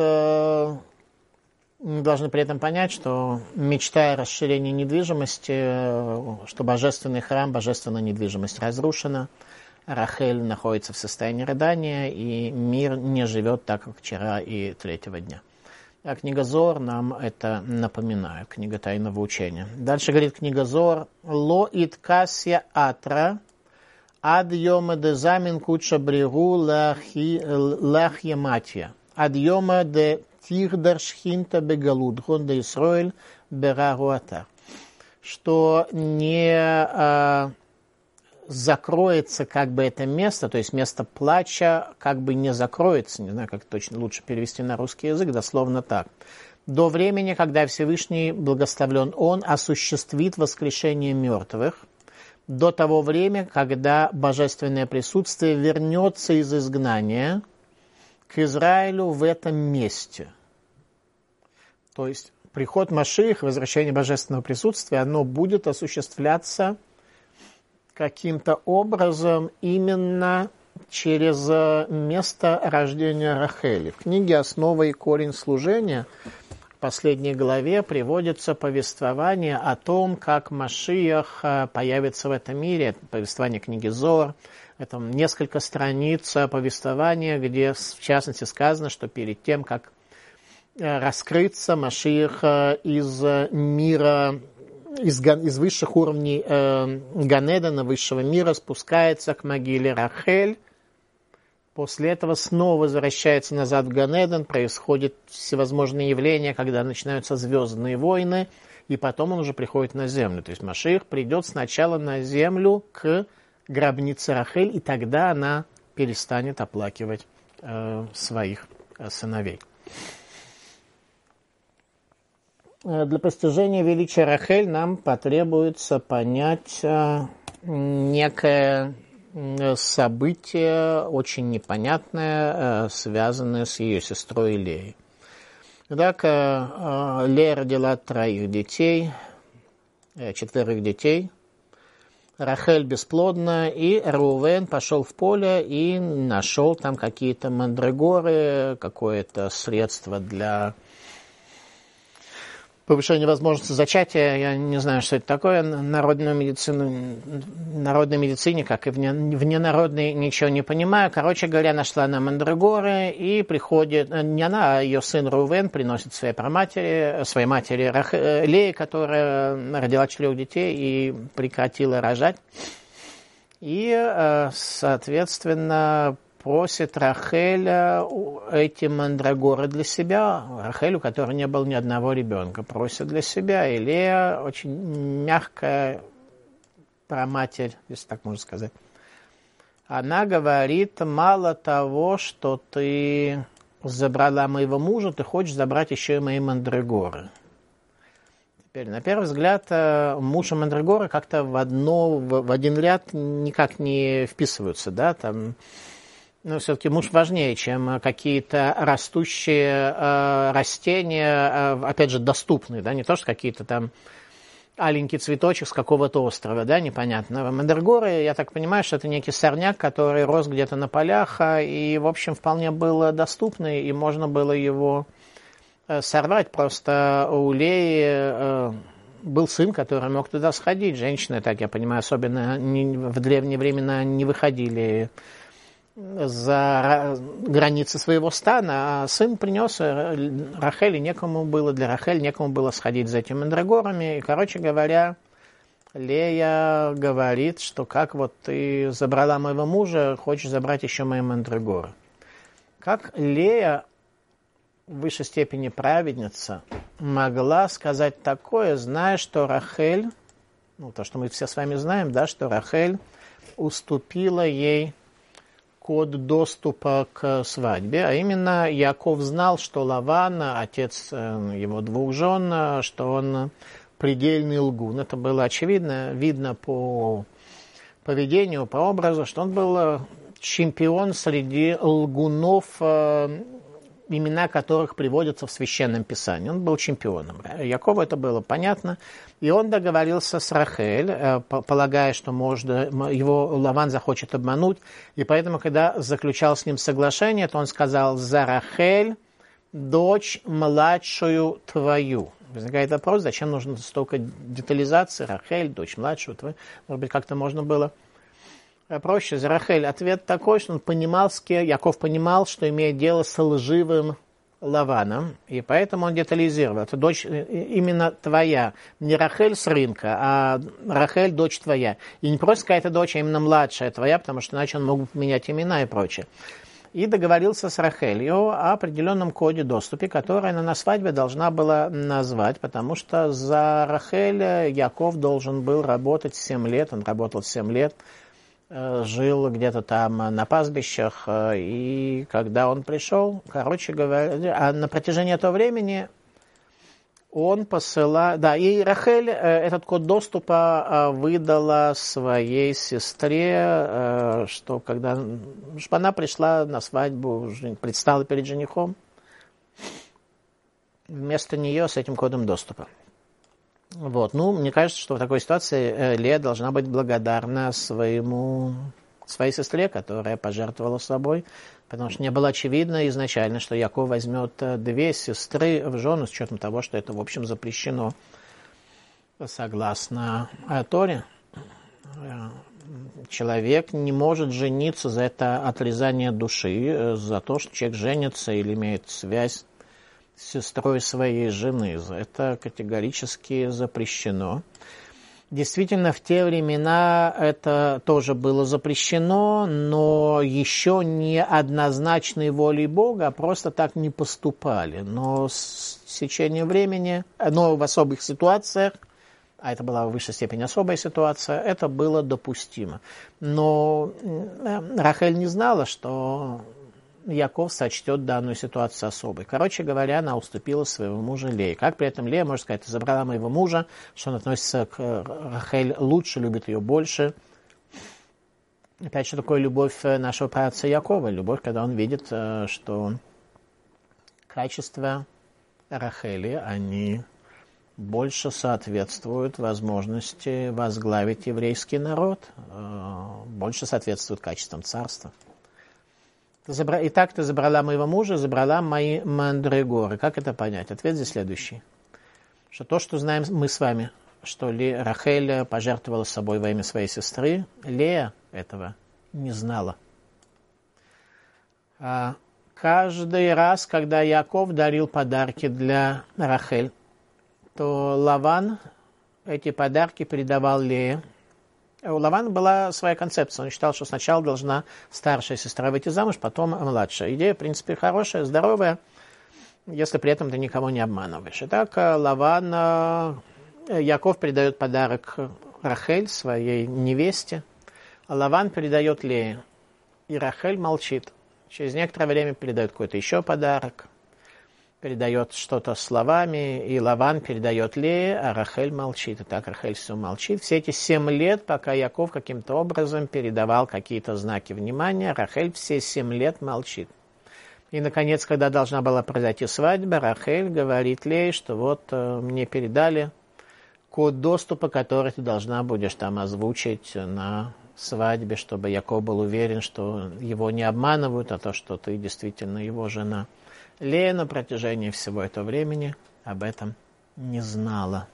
мы должны при этом понять, что мечта о расширении недвижимости, что божественный храм, божественная недвижимость разрушена, Рахель находится в состоянии рыдания, и мир не живет так, как вчера и третьего дня. А книга Зоар нам это напоминает, книга Тайного учения. Дальше говорит книга Зоар: «Ло иткасья атра ад йома де замин куча бригу лахьяматья ад йома де тирдар шхинта бегалудхон де Исроэль берагуата». Что не а, закроется как бы это место, то есть место плача как бы не закроется, не знаю, как точно лучше перевести на русский язык, дословно так, до времени, когда Всевышний, благословлен Он, осуществит воскрешение мертвых, до того времени, когда божественное присутствие вернется из изгнания к Израилю в этом месте. То есть приход Машиах, возвращение божественного присутствия, оно будет осуществляться каким-то образом именно через место рождения Рахели. В книге «Основа и корень служения» в последней главе приводится повествование о том, как Машиах появится в этом мире. Повествование книги Зоар. Это несколько страниц повествования, где в частности сказано, что перед тем, как раскрыться Машиах из мира, из, из высших уровней э, Ганедана, высшего мира, спускается к могиле Рахель. После этого снова возвращается назад в Ганедан, происходят всевозможные явления, когда начинаются звездные войны, и потом он уже приходит на землю. То есть Машиах придет сначала на землю к гробнице Рахель, и тогда она перестанет оплакивать э, своих э, сыновей. Для постижения величия Рахель нам потребуется понять э, некое событие, очень непонятное, э, связанное с ее сестрой Леей. Итак, э, Лея родила троих детей, э, четверых детей. Рахель бесплодна, и Реувен пошел в поле и нашел там какие-то мандрагоры, какое-то средство для повышение возможности зачатия. Я не знаю, что это такое. Народную медицину, народной медицине, как и в ненародной, ничего не понимаю. Короче говоря, нашла она мандрагоры, и приходит, не она, а ее сын Реувен приносит своей праматери, своей матери Рах, Лее, которая родила четырех детей и прекратила рожать. И, соответственно, просит Рахеля эти мандрагоры для себя. Рахель, у которой не было ни одного ребенка, просит для себя. И Лея, очень мягкая праматерь, если так можно сказать, она говорит: мало того, что ты забрала моего мужа, ты хочешь забрать еще и мои мандрагоры. Теперь, на первый взгляд, муж и мандрагоры как-то в, одно, в один ряд никак не вписываются, да, там. Но все-таки муж важнее, чем какие-то растущие э, растения, э, опять же, доступные, да, не то, что какие-то там аленький цветочек с какого-то острова, да, непонятно. Мандрагоры, я так понимаю, что это некий сорняк, который рос где-то на полях, и, в общем, вполне был доступный, и можно было его сорвать. Просто у Леи был сын, который мог туда сходить. Женщины, так я понимаю, особенно в древние времена не выходили за границы своего стана, а сын принес Рахель, и некому было, для Рахель некому было сходить за этими мандрагорами. И, короче говоря, Лея говорит, что как вот ты забрала моего мужа, хочешь забрать еще мои мандрагоры. Как Лея, в высшей степени праведница, могла сказать такое, зная, что Рахель, ну то, что мы все с вами знаем, да, что Рахель уступила ей код доступа к свадьбе, а именно Яков знал, что Лаван, отец его двух жен, что он предельный лгун. Это было очевидно, видно по поведению, по образу, что он был чемпион среди лгунов, имена которых приводятся в Священном Писании. Он был чемпионом. Якову это было понятно. И он договорился с Рахель, полагая, что может, его Лаван захочет обмануть. И поэтому, когда заключал с ним соглашение, то он сказал: «За Рахель, дочь младшую твою». Возникает вопрос, зачем нужно столько детализации? Рахель, дочь младшую твою. Может быть, как-то можно было проще. За Рахель ответ такой, что он понимал, Яков понимал, что имеет дело с лживым Лаваном, и поэтому он детализировал. Это дочь именно твоя, не Рахель с рынка, а Рахель дочь твоя. И не просто какая-то дочь, а именно младшая твоя, потому что иначе он мог бы поменять имена и прочее. И договорился с Рахелью о определенном коде доступа, который она на свадьбе должна была назвать, потому что за Рахель Яков должен был работать семь лет, он работал семь лет, жил где-то там на пастбищах, и когда он пришел, короче говоря, а на протяжении этого времени он посылал, да, и Рахель этот код доступа выдала своей сестре, что когда чтобы она пришла на свадьбу, предстала перед женихом, вместо нее с этим кодом доступа. Вот. Ну, мне кажется, что в такой ситуации Лея должна быть благодарна своему, своей сестре, которая пожертвовала собой, потому что не было очевидно изначально, что Яков возьмет две сестры в жены, с учетом того, что это, в общем, запрещено согласно Торе. Человек не может жениться за это отрезание души, за то, что человек женится или имеет связь с сестрой своей жены. Это категорически запрещено. Действительно, в те времена это тоже было запрещено, но еще не однозначной волей Бога, просто так не поступали. Но с течением времени, но в особых ситуациях, а это была в высшей степени особая ситуация, это было допустимо. Но Рахель не знала, что Яков сочтет данную ситуацию особой. Короче говоря, она уступила своего мужа Лее. Как при этом Лея, можно сказать, забрала моего мужа, что он относится к Рахель лучше, любит ее больше. Опять, что такое любовь нашего праотца Якова? Любовь, когда он видит, что качества Рахели, они больше соответствуют возможности возглавить еврейский народ, больше соответствуют качествам царства. Итак, ты забрала моего мужа, забрала мои мандрагоры. Как это понять? Ответ здесь следующий. Что то, что знаем мы с вами, что Рахель пожертвовала собой во имя своей сестры, Лея этого не знала. А каждый раз, когда Яков дарил подарки для Рахель, то Лаван эти подарки передавал Лее. У Лавана была своя концепция. Он считал, что сначала должна старшая сестра выйти замуж, потом младшая. Идея, в принципе, хорошая, здоровая, если при этом ты никого не обманываешь. Итак, Лаван, Яков передает подарок Рахель, своей невесте. Лаван передает Лее. И Рахель молчит. Через некоторое время передает какой-то еще подарок. Передает что-то словами, и Лаван передает Лее, а Рахель молчит. И так Рахель все молчит. Все эти семь лет, пока Яков каким-то образом передавал какие-то знаки внимания, Рахель все семь лет молчит. И, наконец, когда должна была произойти свадьба, Рахель говорит Лее, что вот э, мне передали код доступа, который ты должна будешь там озвучить на свадьбе, чтобы Яков был уверен, что его не обманывают, а то, что ты действительно его жена. Лея на протяжении всего этого времени об этом не знала.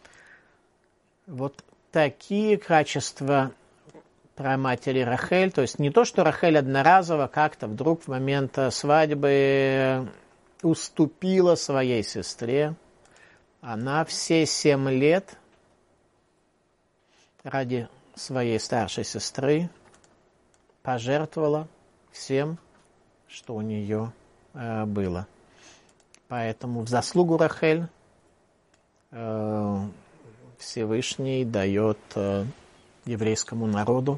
Вот такие качества про матери Рахель, то есть не то, что Рахель одноразово как-то вдруг в момент свадьбы уступила своей сестре, она все семь лет ради своей старшей сестры пожертвовала всем, что у нее э, было. Поэтому в заслугу Рахель э, Всевышний дает э, еврейскому народу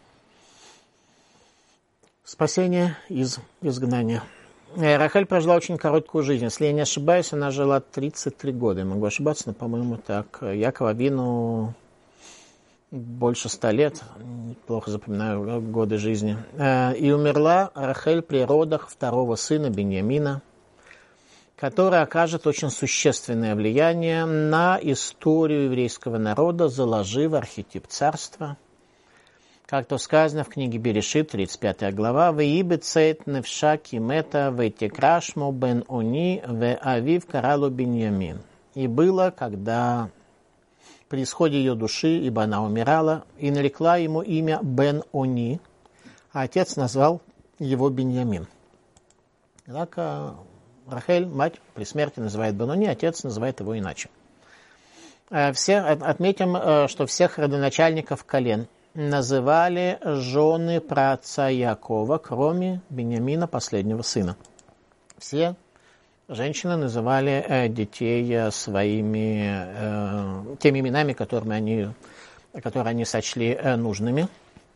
спасение из изгнания. Рахель прожила очень короткую жизнь. Если я не ошибаюсь, она жила тридцать три года. Я могу ошибаться, но, по-моему, так. Яков Авину больше ста лет. Плохо запоминаю годы жизни. И умерла Рахель при родах второго сына Биньямина, который окажет очень существенное влияние на историю еврейского народа, заложив архетип царства. Как то сказано в книге Берешит, тридцать пятая глава, «Веиби цейт невша кимета вейтекрашмо бен они ве авив каралу Биньямин». И было, когда при исходе ее души, ибо она умирала, и нарекла ему имя бен они, а отец назвал его Биньямин. Так Рахель, мать, при смерти называет бен они, отец называет его иначе. Все, отметим, что всех родоначальников колен называли жены праотца Якова, кроме Биньямина, последнего сына. Все женщины называли э, детей э, своими, э, теми именами, которыми они, которые они сочли э, нужными.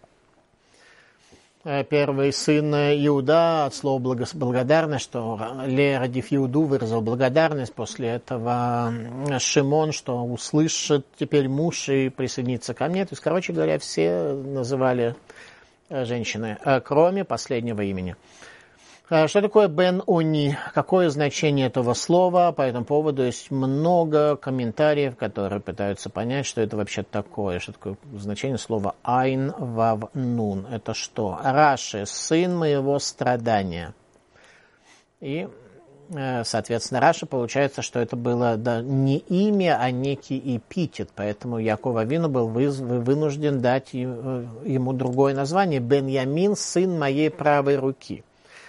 Э, первый сын Иуда, от слова благодарность, что Лея, родив Иуду, выразил благодарность. После этого Шимон, что услышит теперь муж и присоединится ко мне. То есть, короче говоря, все называли э, женщины, э, кроме последнего имени. Что такое бен они? Какое значение этого слова? По этому поводу есть много комментариев, которые пытаются понять, что это вообще такое. Что такое значение слова айн вав нун? Это что? Раши, сын моего страдания. И, соответственно, Раши получается, что это было да, не имя, а некий эпитет. Поэтому Яков Авину был вынужден дать ему другое название. Беньямин, сын моей правой руки.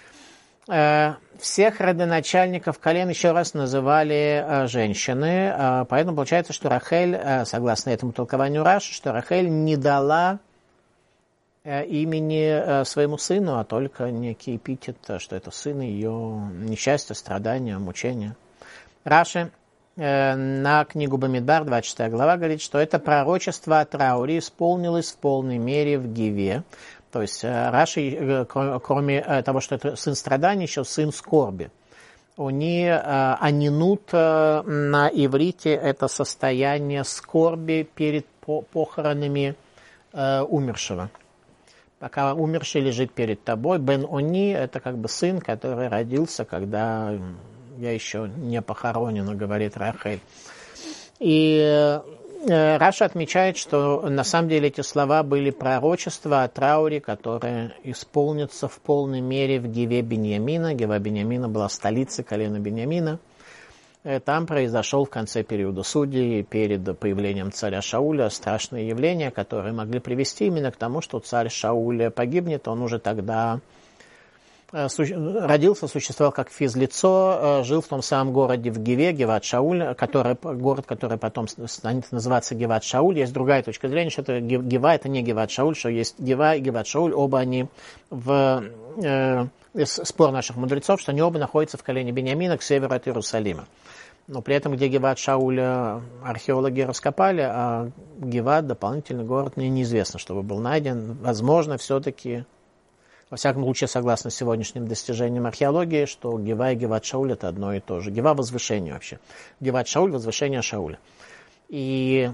Всех родоначальников колен еще раз называли женщины, поэтому получается, что Рахель, согласно этому толкованию Раши, что Рахель не дала имени своему сыну, а только некий эпитет, что это сын ее несчастья, страдания, мучения. Раши на книгу Бамидбар, двадцать шестая глава, говорит, что это пророчество о трауре исполнилось в полной мере в Гиве. То есть Раши, кроме того, что это сын страданий, еще сын скорби. Они, анинут на иврите это состояние скорби перед похоронами умершего. Пока умерший лежит перед тобой, бен они это как бы сын, который родился, когда я еще не похоронен, говорит Рахель. И Раша отмечает, что на самом деле эти слова были пророчества о трауре, которое исполнится в полной мере в Гиве Биньямина. Гива Биньямина была столицей колена Биньямина. Там произошел в конце периода судей, перед появлением царя Шауля, страшные явления, которые могли привести именно к тому, что царь Шауль погибнет. Он уже тогда родился, существовал как физлицо, жил в том самом городе в Гиве, Гиват Шауль, который, город, который потом станет называться Гиват Шауль. Есть другая точка зрения, что это Гива, это не Гиват Шауль, что есть Гива и Гиват Шауль, оба они в э, спор наших мудрецов, что они оба находятся в колене Биньямина к северу от Иерусалима. Но при этом, где Гиват Шауль археологи раскопали, а Гиват, дополнительный город, мне неизвестно, чтобы был найден. Возможно, все-таки, во всяком случае, согласно сегодняшним достижениям археологии, что Гива и Гиват Шауль это одно и то же. Гива — возвышение вообще. Гиват Шауль — возвышение Шауля. И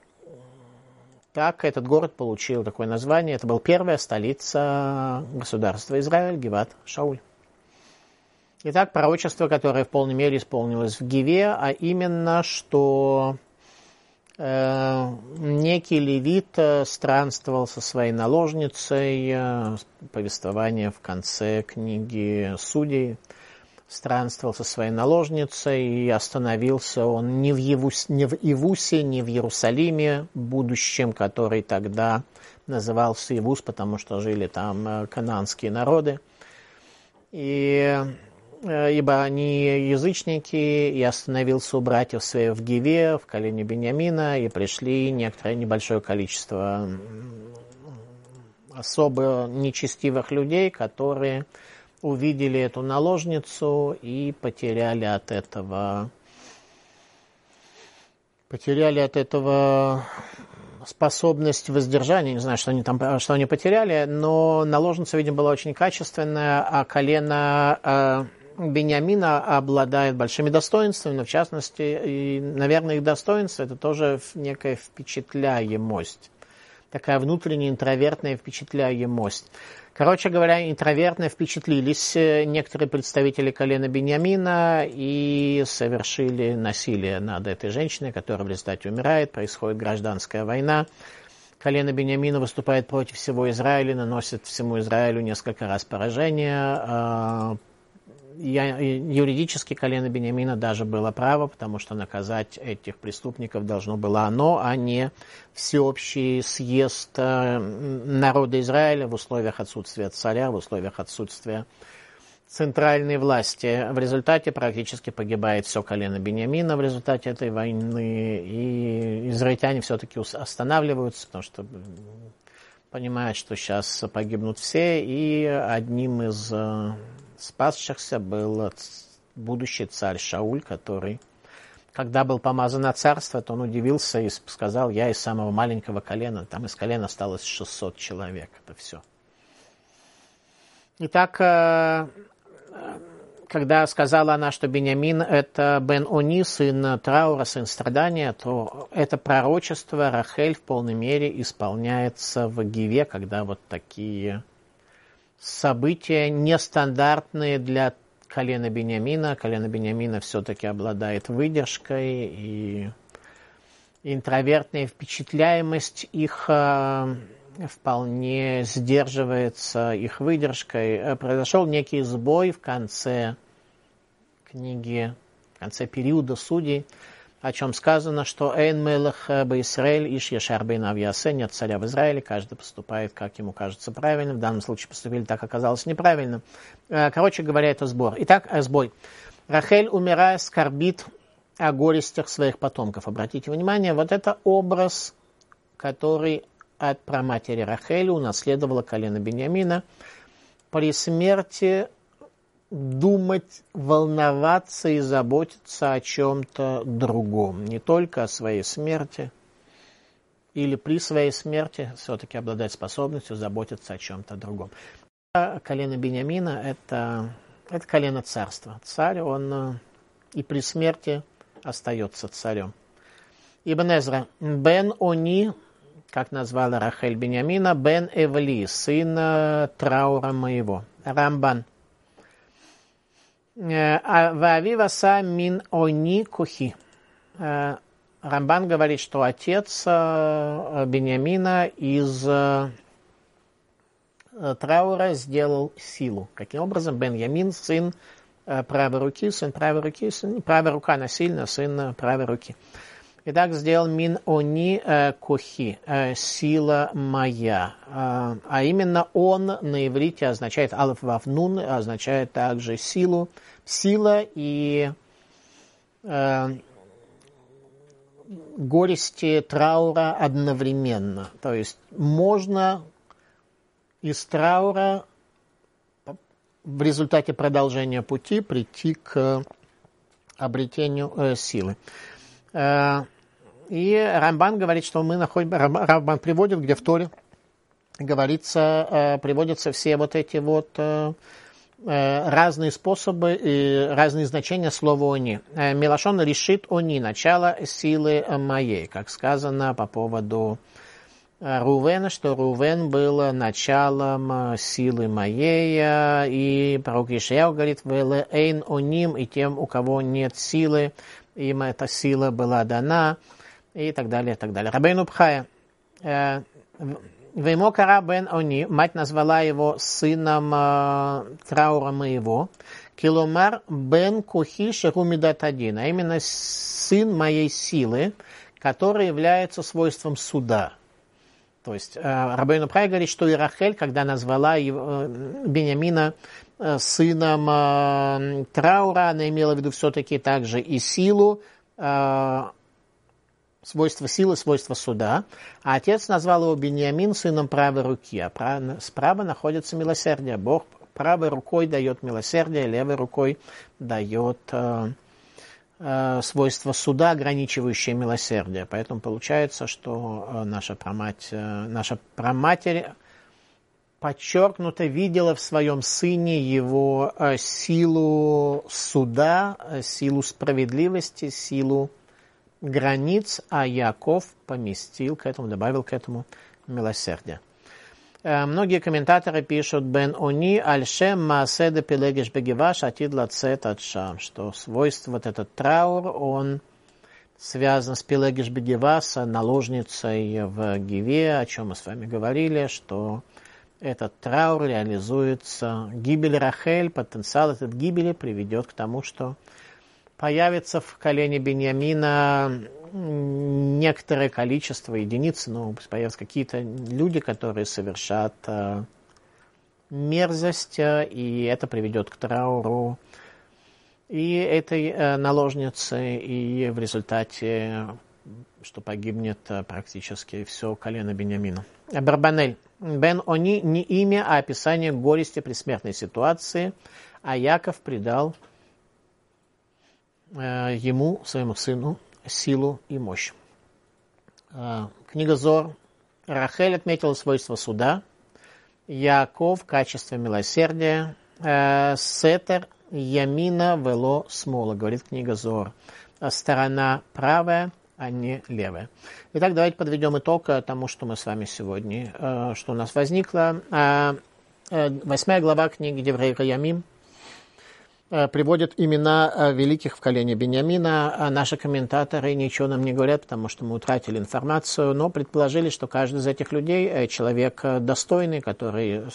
так этот город получил такое название. Это была первая столица государства Израиль, Гиват Шауль. Итак, пророчество, которое в полной мере исполнилось в Гиве, а именно, что э, некий левит странствовал со своей наложницей, э, повествование в конце книги Судей, странствовал со своей наложницей, и остановился он не в, Евус, не в Ивусе, не в Иерусалиме будущем, который тогда назывался Ивус, потому что жили там кананские народы. И, ибо они язычники, и остановился у братьев своих в Гиве, в колене Беньямина, и пришли некоторое небольшое количество особо нечестивых людей, которые увидели эту наложницу и потеряли от этого, потеряли от этого способность воздержания. Не знаю, что они там, что они потеряли, но наложница, видимо, была очень качественная, а колено э, Беньямина обладает большими достоинствами, но в частности, и, наверное, их достоинство это тоже некая впечатляемость, такая внутренняя интровертная впечатляемость. Короче говоря, интровертно впечатлились некоторые представители колена Беньямина и совершили насилие над этой женщиной, которая в результате умирает, происходит гражданская война. Колено Беньямина выступает против всего Израиля, наносит всему Израилю несколько раз поражение. Юридически колено Беньямина даже было право, потому что наказать этих преступников должно было оно, а не всеобщий съезд народа Израиля в условиях отсутствия царя, в условиях отсутствия центральной власти. В результате практически погибает все колено Беньямина в результате этой войны, и израильтяне все-таки останавливаются, потому что понимают, что сейчас погибнут все, и одним из спасшихся был будущий царь Шауль, который, когда был помазан на царство, то он удивился и сказал: я из самого маленького колена, там из колена осталось шестьсот человек, это все. Итак, когда сказала она, что Беньямин это Бен-Они, сын траура, сын страдания, то это пророчество Рахель в полной мере исполняется в Гиве, когда вот такие события нестандартные для колена Беньямина. Колено Беньямина все-таки обладает выдержкой, и интровертная впечатляемость их вполне сдерживается их выдержкой. Произошел некий сбой в конце книги, в конце периода Судей, о чем сказано, что «Эйн мелех бе-Исраэль иш яшар бейнав яасе», нет царя в Израиле, каждый поступает, как ему кажется правильным. В данном случае поступили так, оказалось неправильным. Короче говоря, это сбор. Итак, сбой. Рахель, умирая, скорбит о горестях своих потомков. Обратите внимание, вот это образ, который от праматери Рахели унаследовала колено Беньямина. При смерти думать, волноваться и заботиться о чем-то другом. Не только о своей смерти, или при своей смерти все-таки обладать способностью заботиться о чем-то другом. Колено Беньямина это, это колено царства. Царь, он и при смерти остается царем. Ибн Эзра. Бен-Они, как назвала Рахель Беньямина, Бен-Эвли, сын траура моего. Рамбан. Ваавиваса мин они кухи. Рамбан говорит, что отец Беньямина из траура сделал силу. Каким образом? Беньямин, сын правой руки, сын правой руки, сын, правая рука насильно, сын правой руки. Итак, сделал мин они кухи, сила моя. А именно он на иврите означает алеф вав нун, означает также силу, сила и э, горести траура одновременно. То есть можно из траура в результате продолжения пути прийти к обретению э, силы. Э, И Рамбан говорит, что мы находим, Рамбан приводит, где в Торе говорится, приводятся все вот эти вот разные способы и разные значения слова «они». Милашон решит «они», начало силы моей, как сказано по поводу Рувена, что Рувен был началом силы моей, и пророк Ишаяу говорит «Веле эйн оним», и тем, у кого нет силы, им эта сила была дана, и так далее, и так далее. Рабейну Бхая. Веймо кара бен они, мать назвала его сыном траура моего. Киломар бен кухи шерумидат один, а именно сын моей силы, который является свойством суда. То есть Рабейну Прай говорит, что и Рахель, когда назвала его, Беньямина сыном траура, она имела в виду все-таки также и силу, свойство силы, свойство суда. А отец назвал его Беньямин сыном правой руки, а справа находится милосердие. Бог правой рукой дает милосердие, левой рукой дает э, э, свойство суда, ограничивающее милосердие. Поэтому получается, что э, наша прамать, э, наша праматерь подчеркнуто видела в своем сыне его э, силу суда, э, силу справедливости, силу границ, а Яков поместил к этому, добавил к этому милосердие. Многие комментаторы пишут «Бен они альшем мааседе пелегеш бегеваш атид лацет атшам», что свойство, вот этот траур, он связан с пелегеш бегевас, наложницей в Гиве, о чем мы с вами говорили, что этот траур реализуется, гибель Рахель, потенциал этой гибели приведет к тому, что появится в колене Беньямина некоторое количество единиц, ну, появятся какие-то люди, которые совершат э, мерзость, и это приведет к трауру и этой э, наложницы, и в результате, что погибнет э, практически все колено Беньямина. Барбанель. Бен они не имя, а описание горести предсмертной ситуации, а Яков придал э, ему, своему сыну, силу и мощь. Книга Зор. Рахель отметила свойства суда, Яаков в качестве милосердия, Сетер Ямина вело смола, говорит книга Зор. Сторона правая, а не левая. Итак, давайте подведем итог тому, что мы с вами сегодня, что у нас возникло. Восьмая глава книги Деврей Ямим приводит имена великих в колене Беньямина. Наши комментаторы ничего нам не говорят, потому что мы утратили информацию, но предположили, что каждый из этих людей человек достойный, который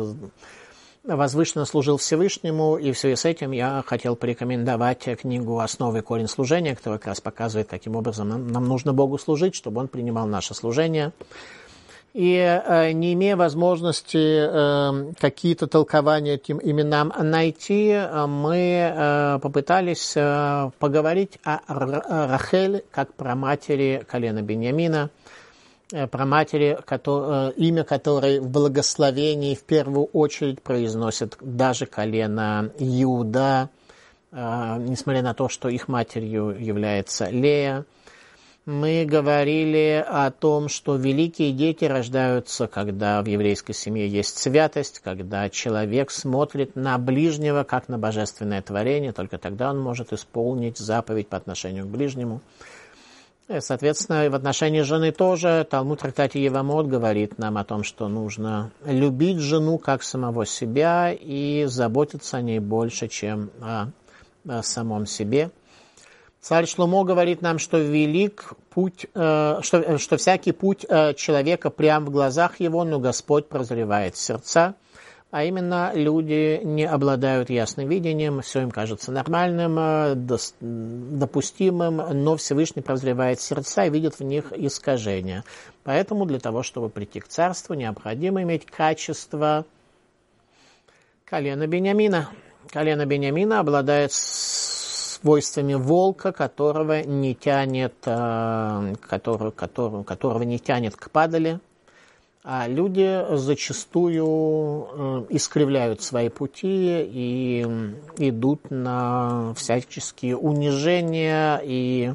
возвышенно служил Всевышнему, и в связи с этим я хотел порекомендовать книгу «Основы и корень служения», которая как раз показывает, каким образом нам, нам нужно Богу служить, чтобы Он принимал наше служение. И э, не имея возможности э, какие-то толкования этим именам найти, э, мы э, попытались э, поговорить о Рахель как праматери колена Беньямина, э, праматери, кото, э, имя которой в благословении в первую очередь произносит даже колено Иуда, э, несмотря на то, что их матерью является Лея. Мы говорили о том, что великие дети рождаются, когда в еврейской семье есть святость, когда человек смотрит на ближнего, как на божественное творение, только тогда он может исполнить заповедь по отношению к ближнему. И, соответственно, и в отношении жены тоже Талмуд в трактате Евамот говорит нам о том, что нужно любить жену как самого себя и заботиться о ней больше, чем о, о самом себе. Царь Шломо говорит нам, что велик путь, э, что, что всякий путь э, человека прям в глазах его, но Господь прозревает сердца, а именно люди не обладают ясным видением, все им кажется нормальным, э, дос, допустимым, но Всевышний прозревает сердца и видит в них искажения. Поэтому для того, чтобы прийти к царству, необходимо иметь качество колена Беньямина. Колено Беньямина обладает свойствами волка, которого не тянет, который, который, которого не тянет к падали, а люди зачастую искривляют свои пути и идут на всяческие унижения и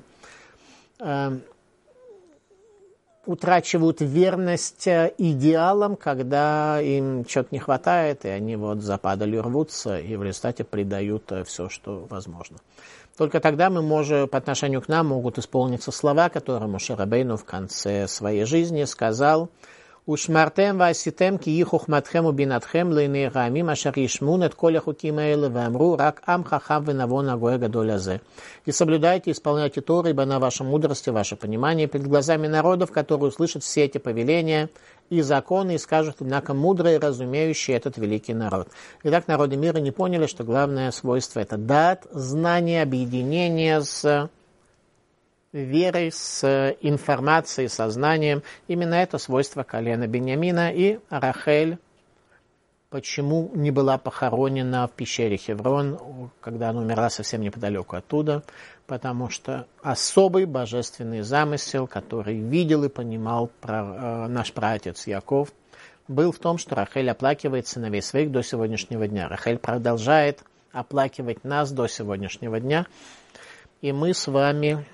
утрачивают верность идеалам, когда им чего-то не хватает, и они вот за падалью рвутся, и в результате предают все, что возможно. Только тогда мы можем, по отношению к нам могут исполниться слова, которые Моше Рабейну в конце своей жизни сказал: ушмартем васитем ки ихухматхем убинатхем лейней гаамим ашар ишмун эт коля хуким эйле вамру рак ам хахам венавон агоя гадолязе. И соблюдайте, исполняйте Тору, ибо на вашей мудрости, ваше понимание перед глазами народов, которые услышат все эти повеления и законы, и скажут, однако, мудрые, разумеющие этот великий народ. Итак, народы мира не поняли, что главное свойство – это дат, знание, объединение с верой, с информацией, сознанием. Именно это свойство колена Биньямина. И Рахель, почему не была похоронена в пещере Хеврон, когда она умерла совсем неподалеку оттуда? Потому что особый божественный замысел, который видел и понимал про, э, наш праотец Яков, был в том, что Рахель оплакивает сыновей своих до сегодняшнего дня. Рахель продолжает оплакивать нас до сегодняшнего дня. И мы с вами,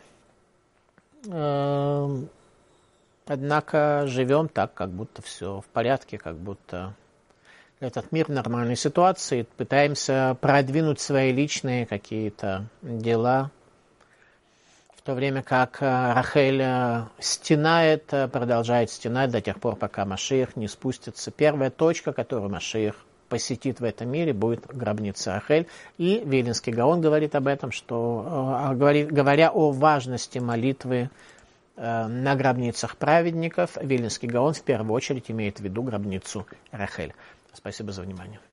э, однако, живем так, как будто все в порядке, как будто этот мир в нормальной ситуации, пытаемся продвинуть свои личные какие-то дела, в то время как Рахель стенает, продолжает стенать до тех пор, пока Машиах не спустится. Первая точка, которую Машиах посетит в этом мире, будет гробница Рахель. И Вилинский Гаон говорит об этом, что, говоря о важности молитвы на гробницах праведников, Вилинский Гаон в первую очередь имеет в виду гробницу Рахель. Спасибо за внимание.